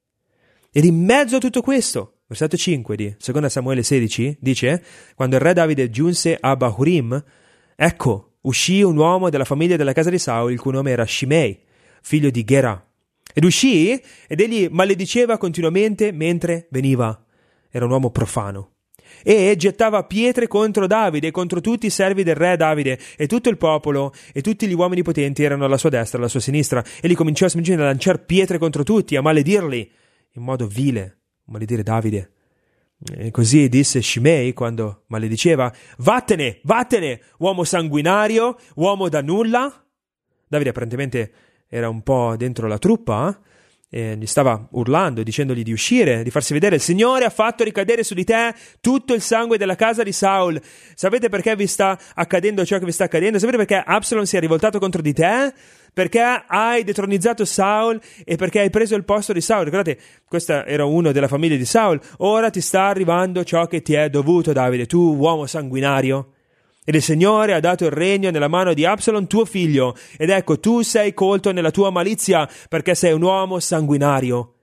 Ed in mezzo a tutto questo, versetto cinque di seconda Samuele sedici, dice, quando il re Davide giunse a Bahurim, ecco, uscì un uomo della famiglia della casa di Saul, il cui nome era Shimei, figlio di Gera. Ed uscì ed egli malediceva continuamente mentre veniva. Era un uomo profano. E gettava pietre contro Davide e contro tutti i servi del re Davide, e tutto il popolo e tutti gli uomini potenti erano alla sua destra e alla sua sinistra. Egli cominciò a lanciare pietre contro tutti, a maledirli in modo vile, maledire Davide. E così disse Shimei quando malediceva: vattene, vattene, uomo sanguinario, uomo da nulla. Davide apparentemente era un po' dentro la truppa, eh? E gli stava urlando, dicendogli di uscire, di farsi vedere. Il Signore ha fatto ricadere su di te tutto il sangue della casa di Saul. Sapete perché vi sta accadendo ciò che vi sta accadendo? Sapete perché Absalom si è rivoltato contro di te? Perché hai detronizzato Saul e perché hai preso il posto di Saul. Ricordate, questo era uno della famiglia di Saul. Ora ti sta arrivando ciò che ti è dovuto, Davide, tu uomo sanguinario. Ed il Signore ha dato il regno nella mano di Absalom tuo figlio, ed ecco tu sei colto nella tua malizia perché sei un uomo sanguinario.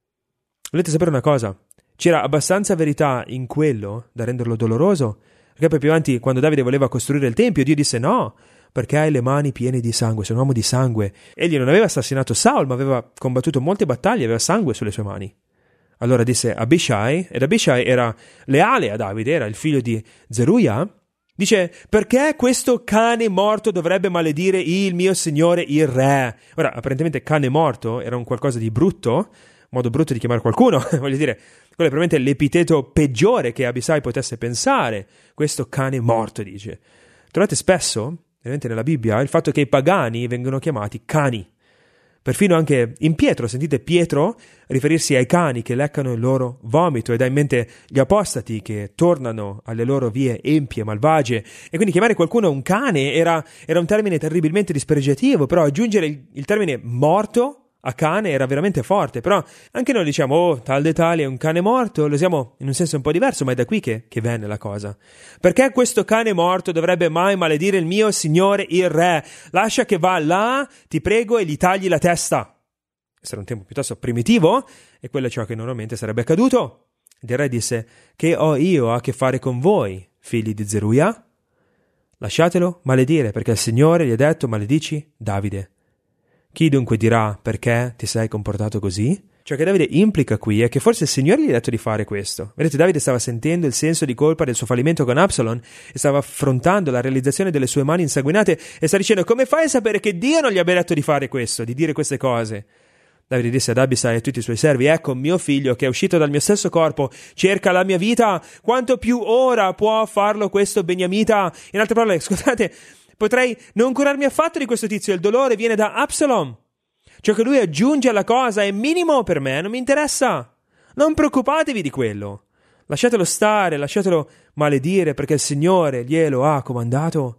Volete sapere una cosa? C'era abbastanza verità in quello da renderlo doloroso, perché poi più avanti, quando Davide voleva costruire il tempio, Dio disse no, perché hai le mani piene di sangue, sei un uomo di sangue. Egli non aveva assassinato Saul, ma aveva combattuto molte battaglie, aveva sangue sulle sue mani. Allora disse Abishai, ed Abishai era leale a Davide, era il figlio di Zeruia. Dice, perché questo cane morto dovrebbe maledire il mio signore il re? Ora, apparentemente cane morto era un qualcosa di brutto, modo brutto di chiamare qualcuno, voglio dire, quello è probabilmente l'epiteto peggiore che Abishai potesse pensare, questo cane morto, dice. Trovate spesso, veramente nella Bibbia, il fatto che i pagani vengono chiamati cani. Perfino anche in Pietro, sentite Pietro riferirsi ai cani che leccano il loro vomito ed ha in mente gli apostati che tornano alle loro vie empie e malvagie. E quindi chiamare qualcuno un cane era, era un termine terribilmente dispregiativo, però aggiungere il, il termine morto a cane era veramente forte. Però anche noi diciamo, oh, tal de tale è un cane morto, lo usiamo in un senso un po' diverso, ma è da qui che, che venne la cosa. Perché questo cane morto dovrebbe mai maledire il mio signore il re? Lascia che va là, ti prego, e gli tagli la testa. Questo era un tempo piuttosto primitivo, e quello è ciò che normalmente sarebbe accaduto. Ed il re disse, che ho io a che fare con voi, figli di Zeruia? Lasciatelo maledire, perché il Signore gli ha detto, maledici Davide. Chi dunque dirà perché ti sei comportato così? Ciò che Davide implica qui è che forse il Signore gli ha detto di fare questo. Vedete, Davide stava sentendo il senso di colpa del suo fallimento con Absalom e stava affrontando la realizzazione delle sue mani insanguinate e sta dicendo, come fai a sapere che Dio non gli abbia detto di fare questo, di dire queste cose? Davide disse ad Abisai e a tutti i suoi servi, ecco mio figlio che è uscito dal mio stesso corpo, cerca la mia vita, quanto più ora può farlo questo Beniamita? In altre parole, scusate, potrei non curarmi affatto di questo tizio, il dolore viene da Absalom. Ciò che lui aggiunge alla cosa è minimo per me, non mi interessa. Non preoccupatevi di quello. Lasciatelo stare, lasciatelo maledire perché il Signore glielo ha comandato.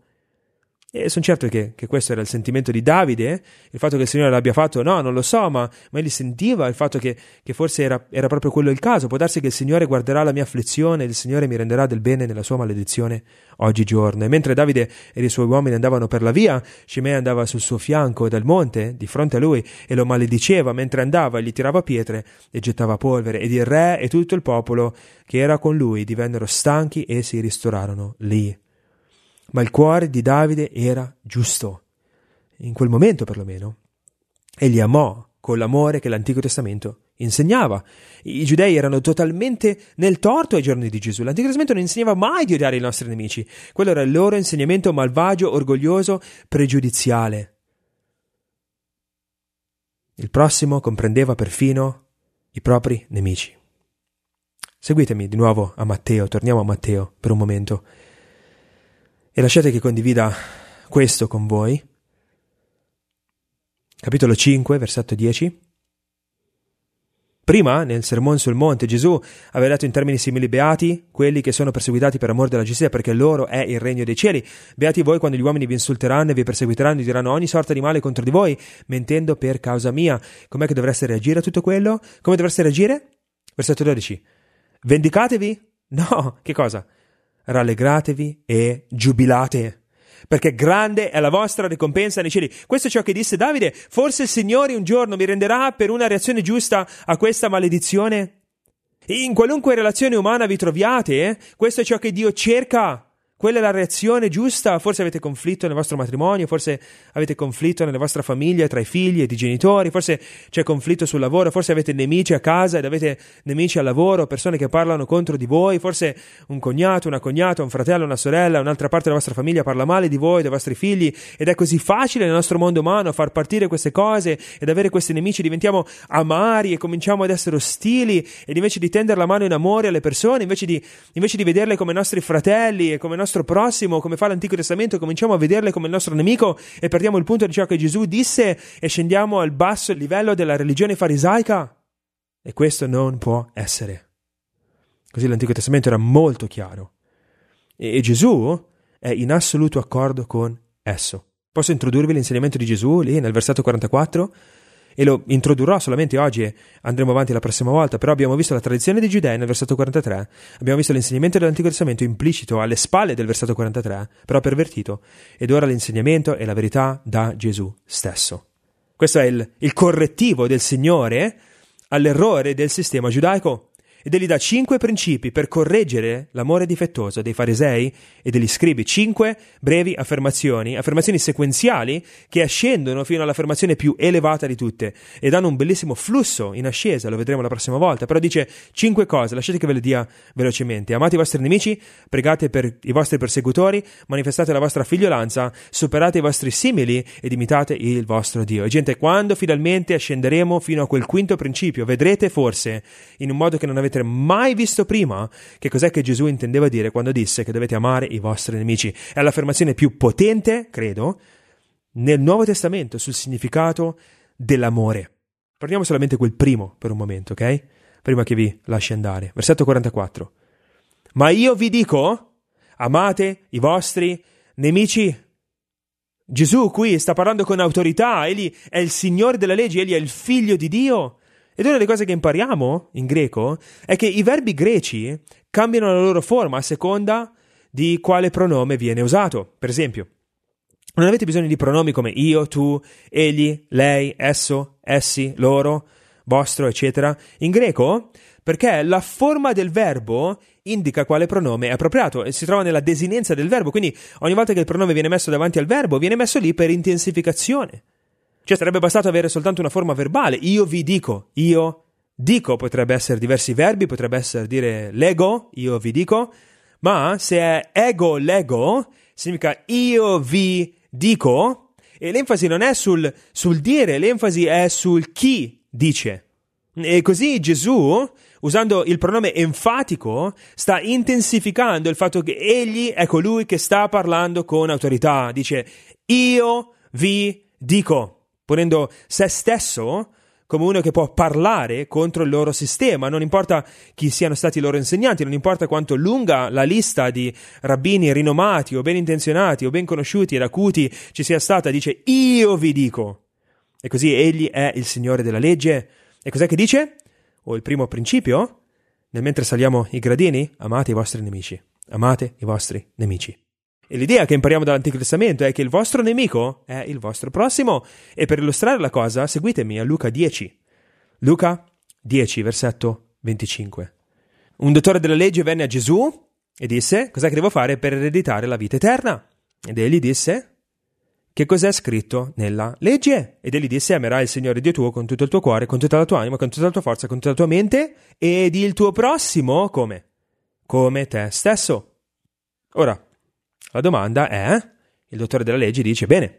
E sono certo che, che questo era il sentimento di Davide, il fatto che il Signore l'abbia fatto, no, non lo so, ma, ma egli sentiva il fatto che, che forse era, era proprio quello il caso. Può darsi che il Signore guarderà la mia afflizione e il Signore mi renderà del bene nella sua maledizione oggigiorno. E mentre Davide e i suoi uomini andavano per la via, Shimei andava sul suo fianco dal monte, di fronte a lui, e lo malediceva mentre andava e gli tirava pietre e gettava polvere. Ed il re e tutto il popolo che era con lui divennero stanchi e si ristorarono lì. Ma il cuore di Davide era giusto, in quel momento perlomeno. Egli amò con l'amore che l'Antico Testamento insegnava. I giudei erano totalmente nel torto ai giorni di Gesù. L'Antico Testamento non insegnava mai di odiare i nostri nemici. Quello era il loro insegnamento malvagio, orgoglioso, pregiudiziale. Il prossimo comprendeva perfino i propri nemici. Seguitemi di nuovo a Matteo, torniamo a Matteo per un momento. E lasciate che condivida questo con voi. Capitolo cinque, versetto dieci. Prima, nel Sermone sul Monte, Gesù aveva detto in termini simili, beati quelli che sono perseguitati per amor della giustizia, perché loro è il regno dei cieli. Beati voi quando gli uomini vi insulteranno e vi perseguiteranno e diranno ogni sorta di male contro di voi, mentendo per causa mia. Com'è che dovreste reagire a tutto quello? Come dovreste reagire? Versetto dodici. Vendicatevi? No, che cosa? rallegratevi e giubilate, perché grande è la vostra ricompensa nei cieli. Questo è ciò che disse Davide. Forse il Signore un giorno mi renderà per una reazione giusta a questa maledizione. In qualunque relazione umana vi troviate, eh, questo è ciò che Dio cerca. Quella è la reazione giusta. Forse avete conflitto nel vostro matrimonio, forse avete conflitto nella vostra famiglia tra i figli e i genitori, forse c'è conflitto sul lavoro, forse avete nemici a casa ed avete nemici al lavoro, persone che parlano contro di voi, forse un cognato, una cognata, un fratello, una sorella, un'altra parte della vostra famiglia parla male di voi, dei vostri figli, ed è così facile nel nostro mondo umano far partire queste cose ed avere questi nemici. Diventiamo amari e cominciamo ad essere ostili, ed invece di tendere la mano in amore alle persone, invece di, invece di vederle come nostri fratelli e come nostro prossimo, come fa l'Antico Testamento, cominciamo a vederle come il nostro nemico e perdiamo il punto di ciò che Gesù disse e scendiamo al basso livello della religione farisaica. E questo non può essere. Così l'Antico Testamento era molto chiaro e, e Gesù è in assoluto accordo con esso. Posso introdurvi l'insegnamento di Gesù lì nel versetto quarantaquattro? E lo introdurrò solamente oggi e andremo avanti la prossima volta, però abbiamo visto la tradizione dei Giudei nel versetto quarantatré, abbiamo visto l'insegnamento dell'Antico Testamento implicito alle spalle del versetto quarantatré, però pervertito, ed ora l'insegnamento e la verità da Gesù stesso. Questo è il, il correttivo del Signore all'errore del sistema giudaico, ed egli dà cinque principi per correggere l'amore difettoso dei farisei e degli scribi, cinque brevi affermazioni, affermazioni sequenziali che ascendono fino all'affermazione più elevata di tutte e danno un bellissimo flusso in ascesa, lo vedremo la prossima volta, però dice cinque cose, lasciate che ve le dia velocemente. Amate i vostri nemici, pregate per i vostri persecutori, manifestate la vostra figliolanza, superate i vostri simili ed imitate il vostro Dio. E gente, quando finalmente ascenderemo fino a quel quinto principio, vedrete forse, in un modo che non avete mai visto prima, che cos'è che Gesù intendeva dire quando disse che dovete amare i vostri nemici. È l'affermazione più potente, credo, nel Nuovo Testamento sul significato dell'amore. Prendiamo solamente quel primo per un momento, ok? Prima che vi lasci andare. Versetto quarantaquattro. Ma io vi dico, amate i vostri nemici. Gesù qui sta parlando con autorità, egli è il Signore della legge, egli è il Figlio di Dio. Ed una delle cose che impariamo in greco è che i verbi greci cambiano la loro forma a seconda di quale pronome viene usato. Per esempio, non avete bisogno di pronomi come io, tu, egli, lei, esso, essi, loro, vostro, eccetera, in greco, perché la forma del verbo indica quale pronome è appropriato e si trova nella desinenza del verbo, quindi ogni volta che il pronome viene messo davanti al verbo, viene messo lì per intensificazione. Cioè sarebbe bastato avere soltanto una forma verbale, io vi dico, io dico, potrebbe essere diversi verbi, potrebbe essere dire lego, io vi dico, ma se è ego lego, significa io vi dico, e l'enfasi non è sul, sul dire, l'enfasi è sul chi dice. E così Gesù, usando il pronome enfatico, sta intensificando il fatto che egli è colui che sta parlando con autorità, dice io vi dico, ponendo se stesso come uno che può parlare contro il loro sistema. Non importa chi siano stati i loro insegnanti, non importa quanto lunga la lista di rabbini rinomati o ben intenzionati o ben conosciuti ed acuti ci sia stata, dice io vi dico. E così egli è il Signore della legge. E cos'è che dice? O il primo principio, nel mentre saliamo i gradini, amate i vostri nemici, amate i vostri nemici. E l'idea che impariamo dall'Antico Testamento è che il vostro nemico è il vostro prossimo. E per illustrare la cosa, seguitemi a Luca dieci. Luca dieci, versetto venticinque. Un dottore della legge venne a Gesù e disse, cos'è che devo fare per ereditare la vita eterna? Ed egli disse, che cos'è scritto nella legge? Ed egli disse, amerai il Signore Dio tuo con tutto il tuo cuore, con tutta la tua anima, con tutta la tua forza, con tutta la tua mente, ed il tuo prossimo, come? Come te stesso. Ora, la domanda è, il dottore della legge dice, bene,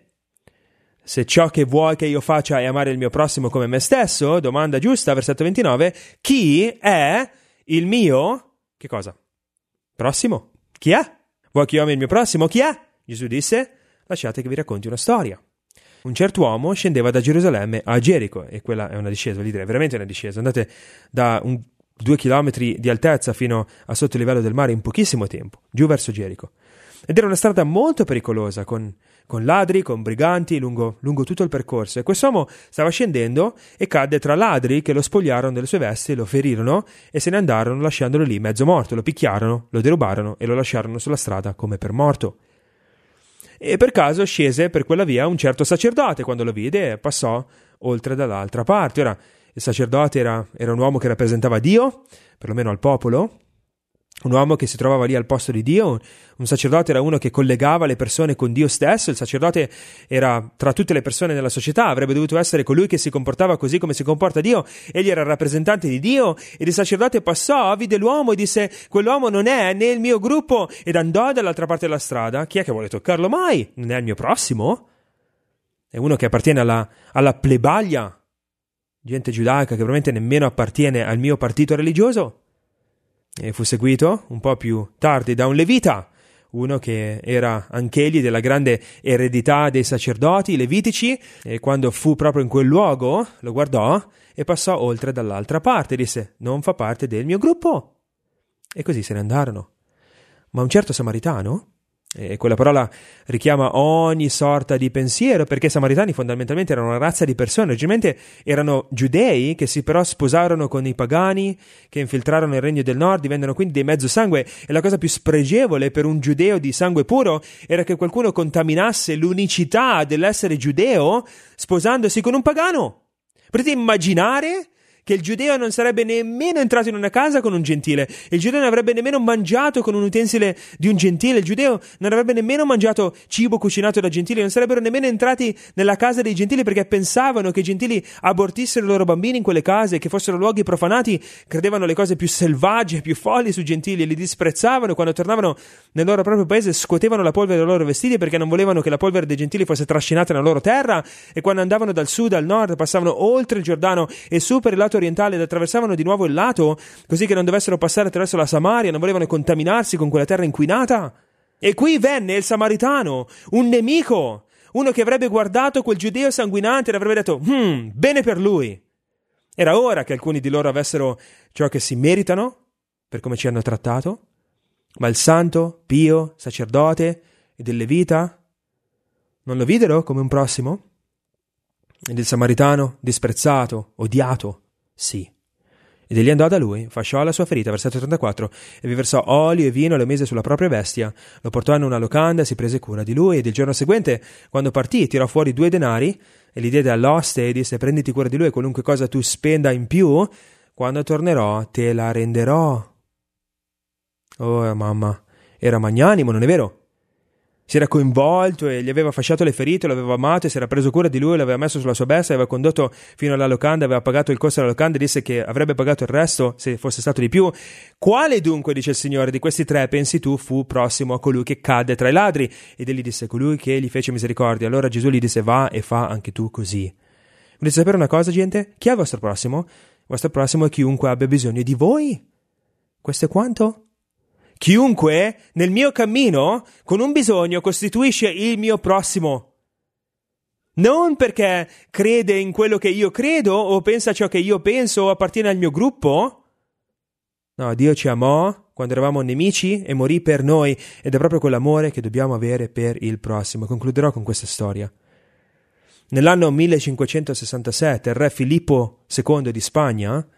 se ciò che vuoi che io faccia è amare il mio prossimo come me stesso, domanda giusta, versetto ventinove, chi è il mio, che cosa? Prossimo? Chi è? Vuoi che io ami il mio prossimo? Chi è? Gesù disse, lasciate che vi racconti una storia. Un certo uomo scendeva da Gerusalemme a Gerico, e quella è una discesa, vuol dire veramente una discesa, andate da un due chilometri di altezza fino a sotto il livello del mare in pochissimo tempo, giù verso Gerico. Ed era una strada molto pericolosa, con, con ladri, con briganti lungo, lungo tutto il percorso. E quest'uomo stava scendendo e cadde tra ladri che lo spogliarono delle sue vesti, lo ferirono e se ne andarono lasciandolo lì mezzo morto. Lo picchiarono, lo derubarono e lo lasciarono sulla strada come per morto. E per caso scese per quella via un certo sacerdote. Quando lo vide e passò oltre dall'altra parte. Ora, il sacerdote era, era un uomo che rappresentava Dio, perlomeno al popolo, un uomo che si trovava lì al posto di Dio. Un sacerdote era uno che collegava le persone con Dio stesso. Il sacerdote era tra tutte le persone nella società, avrebbe dovuto essere colui che si comportava così come si comporta Dio. Egli era il rappresentante di Dio ed il sacerdote passò, vide l'uomo e disse: quell'uomo non è nel mio gruppo, ed andò dall'altra parte della strada. Chi è che vuole toccarlo mai? Non è il mio prossimo? È uno che appartiene alla, alla plebaglia, gente giudaica che probabilmente nemmeno appartiene al mio partito religioso. E fu seguito un po' più tardi da un levita, uno che era anch'egli della grande eredità dei sacerdoti levitici, e quando fu proprio in quel luogo lo guardò e passò oltre dall'altra parte, disse: non fa parte del mio gruppo. E così se ne andarono. Ma un certo samaritano, e quella parola richiama ogni sorta di pensiero, perché i samaritani fondamentalmente erano una razza di persone, originalmente erano giudei che si però sposarono con i pagani, che infiltrarono il regno del nord, divennero quindi dei mezzo sangue, e la cosa più spregevole per un giudeo di sangue puro era che qualcuno contaminasse l'unicità dell'essere giudeo sposandosi con un pagano. Potete immaginare che il giudeo non sarebbe nemmeno entrato in una casa con un gentile, il giudeo non avrebbe nemmeno mangiato con un utensile di un gentile, il giudeo non avrebbe nemmeno mangiato cibo cucinato da gentili, non sarebbero nemmeno entrati nella casa dei gentili perché pensavano che i gentili abortissero i loro bambini in quelle case, che fossero luoghi profanati, credevano le cose più selvagge, più folli sui gentili e li disprezzavano. Quando tornavano nel loro proprio paese scuotevano la polvere dei loro vestiti perché non volevano che la polvere dei gentili fosse trascinata nella loro terra, e quando andavano dal sud al nord passavano oltre il Giordano e su per il lato orientale ed attraversavano di nuovo il lato, così che non dovessero passare attraverso la Samaria, non volevano contaminarsi con quella terra inquinata. E qui venne il samaritano, un nemico, uno che avrebbe guardato quel giudeo sanguinante e avrebbe detto: hmm, bene per lui. Era ora che alcuni di loro avessero ciò che si meritano per come ci hanno trattato, ma il santo, pio, sacerdote e del levita non lo videro come un prossimo? Ed il samaritano, disprezzato, odiato, sì. Ed egli andò da lui, fasciò la sua ferita, versetto trentaquattro, e vi versò olio e vino e lo mise sulla propria bestia, lo portò in una locanda e si prese cura di lui. Ed il giorno seguente, quando partì, tirò fuori due denari e li diede all'oste e disse: prenditi cura di lui, e qualunque cosa tu spenda in più, quando tornerò te la renderò. Oh mamma, era magnanimo, non è vero? Si era coinvolto e gli aveva fasciato le ferite, lo aveva amato e si era preso cura di lui, l'aveva messo sulla sua bestia, aveva condotto fino alla locanda, aveva pagato il costo della locanda e disse che avrebbe pagato il resto se fosse stato di più. Quale dunque, dice il Signore, di questi tre pensi tu fu prossimo a colui che cadde tra i ladri? Ed egli disse: colui che gli fece misericordia. Allora Gesù gli disse: va e fa anche tu così. Volete sapere una cosa, gente? Chi è il vostro prossimo? Il vostro prossimo è chiunque abbia bisogno di voi. Questo è quanto? Chiunque nel mio cammino con un bisogno costituisce il mio prossimo. Non perché crede in quello che io credo o pensa ciò che io penso o appartiene al mio gruppo. No, Dio ci amò quando eravamo nemici e morì per noi, ed è proprio quell'amore che dobbiamo avere per il prossimo. Concluderò con questa storia. Nell'anno millecinquecentosessantasette il re Filippo secondo di Spagna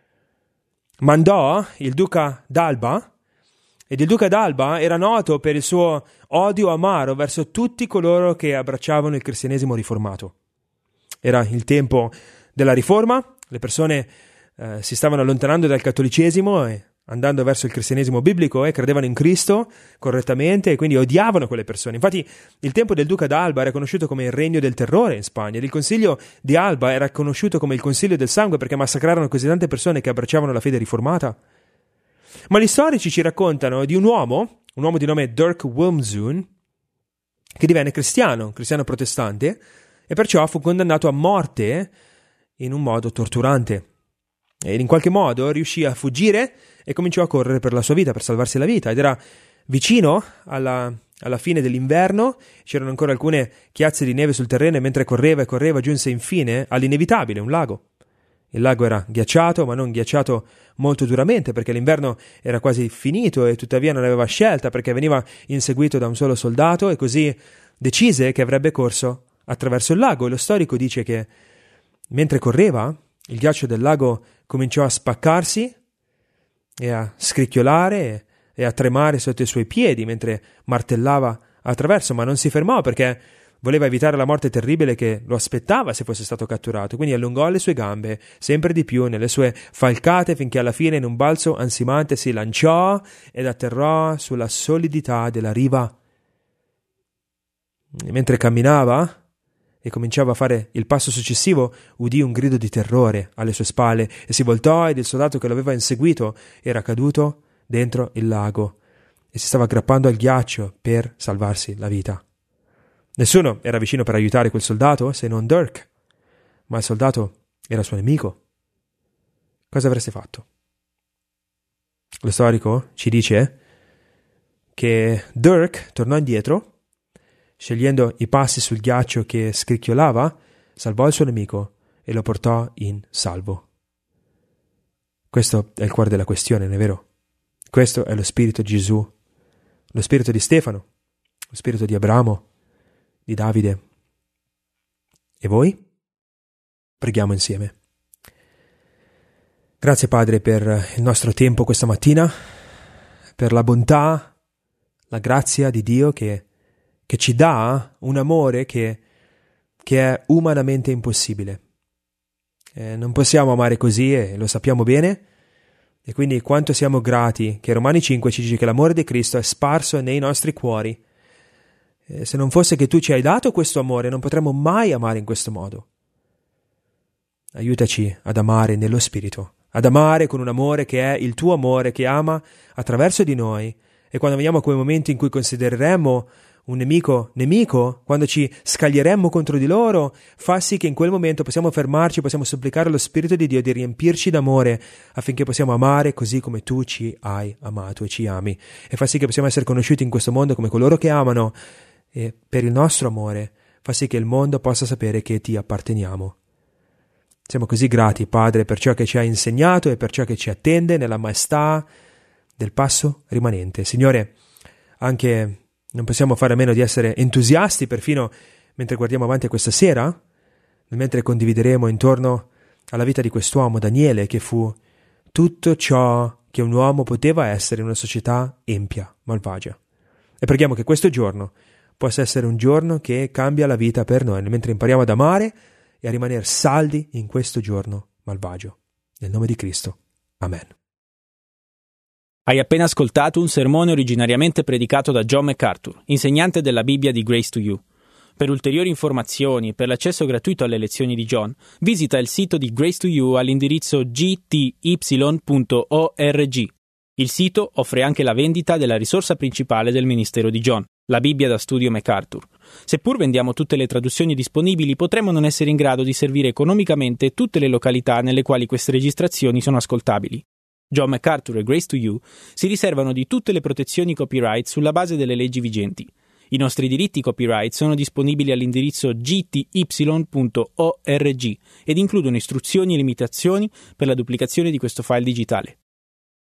mandò il duca d'Alba. Ed il duca d'Alba era noto per il suo odio amaro verso tutti coloro che abbracciavano il cristianesimo riformato. Era il tempo della riforma, le persone eh, si stavano allontanando dal cattolicesimo e andando verso il cristianesimo biblico e credevano in Cristo correttamente e quindi odiavano quelle persone. Infatti il tempo del duca d'Alba era conosciuto come il regno del terrore in Spagna, ed il consiglio di Alba era conosciuto come il consiglio del sangue perché massacrarono così tante persone che abbracciavano la fede riformata. Ma gli storici ci raccontano di un uomo, un uomo di nome Dirk Wilmzoon, che divenne cristiano, un cristiano protestante, e perciò fu condannato a morte in un modo torturante. E in qualche modo riuscì a fuggire e cominciò a correre per la sua vita, per salvarsi la vita, ed era vicino alla, alla fine dell'inverno, c'erano ancora alcune chiazze di neve sul terreno, e mentre correva e correva giunse infine all'inevitabile, un lago. Il lago era ghiacciato, ma non ghiacciato molto duramente, perché l'inverno era quasi finito e tuttavia non aveva scelta, perché veniva inseguito da un solo soldato, e così decise che avrebbe corso attraverso il lago. E lo storico dice che mentre correva, il ghiaccio del lago cominciò a spaccarsi e a scricchiolare e a tremare sotto i suoi piedi mentre martellava attraverso, ma non si fermò perché voleva evitare la morte terribile che lo aspettava se fosse stato catturato. Quindi allungò le sue gambe sempre di più nelle sue falcate, finché alla fine in un balzo ansimante si lanciò ed atterrò sulla solidità della riva. E mentre camminava e cominciava a fare il passo successivo, udì un grido di terrore alle sue spalle e si voltò, ed il soldato che lo aveva inseguito era caduto dentro il lago e si stava aggrappando al ghiaccio per salvarsi la vita. Nessuno era vicino per aiutare quel soldato se non Dirk, ma il soldato era suo nemico. Cosa avreste fatto? Lo storico ci dice che Dirk tornò indietro, scegliendo i passi sul ghiaccio che scricchiolava, salvò il suo nemico e lo portò in salvo. Questo è il cuore della questione, non è vero? Questo è lo spirito di Gesù, lo spirito di Stefano, lo spirito di Abramo, di Davide. E voi? Preghiamo insieme. Grazie Padre per il nostro tempo questa mattina, per la bontà, la grazia di Dio che, che ci dà un amore che, che è umanamente impossibile. Eh, non possiamo amare così e lo sappiamo bene, e quindi quanto siamo grati che Romani cinque ci dice che l'amore di Cristo è sparso nei nostri cuori. Eh, se non fosse che tu ci hai dato questo amore, non potremmo mai amare in questo modo. Aiutaci ad amare nello Spirito, ad amare con un amore che è il tuo amore, che ama attraverso di noi, e quando veniamo a quei momenti in cui considereremo un nemico nemico, quando ci scaglieremmo contro di loro, fa sì che in quel momento possiamo fermarci, possiamo supplicare allo Spirito di Dio di riempirci d'amore affinché possiamo amare così come tu ci hai amato e ci ami, e fa sì che possiamo essere conosciuti in questo mondo come coloro che amano, e per il nostro amore fa sì che il mondo possa sapere che ti apparteniamo. Siamo così grati, Padre, per ciò che ci hai insegnato e per ciò che ci attende nella maestà del passo rimanente. Signore, anche non possiamo fare a meno di essere entusiasti perfino mentre guardiamo avanti a questa sera, mentre condivideremo intorno alla vita di quest'uomo, Daniele, che fu tutto ciò che un uomo poteva essere in una società empia, malvagia. E preghiamo che questo giorno possa essere un giorno che cambia la vita per noi, mentre impariamo ad amare e a rimanere saldi in questo giorno malvagio. Nel nome di Cristo. Amen. Hai appena ascoltato un sermone originariamente predicato da John MacArthur, insegnante della Bibbia di Grace to You. Per ulteriori informazioni e per l'accesso gratuito alle lezioni di John, visita il sito di Grace to You all'indirizzo g t y punto org. Il sito offre anche la vendita della risorsa principale del ministero di John, la Bibbia da studio MacArthur. Seppur vendiamo tutte le traduzioni disponibili, potremmo non essere in grado di servire economicamente tutte le località nelle quali queste registrazioni sono ascoltabili. John MacArthur e Grace to You si riservano di tutte le protezioni copyright sulla base delle leggi vigenti. I nostri diritti copyright sono disponibili all'indirizzo g t y punto org ed includono istruzioni e limitazioni per la duplicazione di questo file digitale.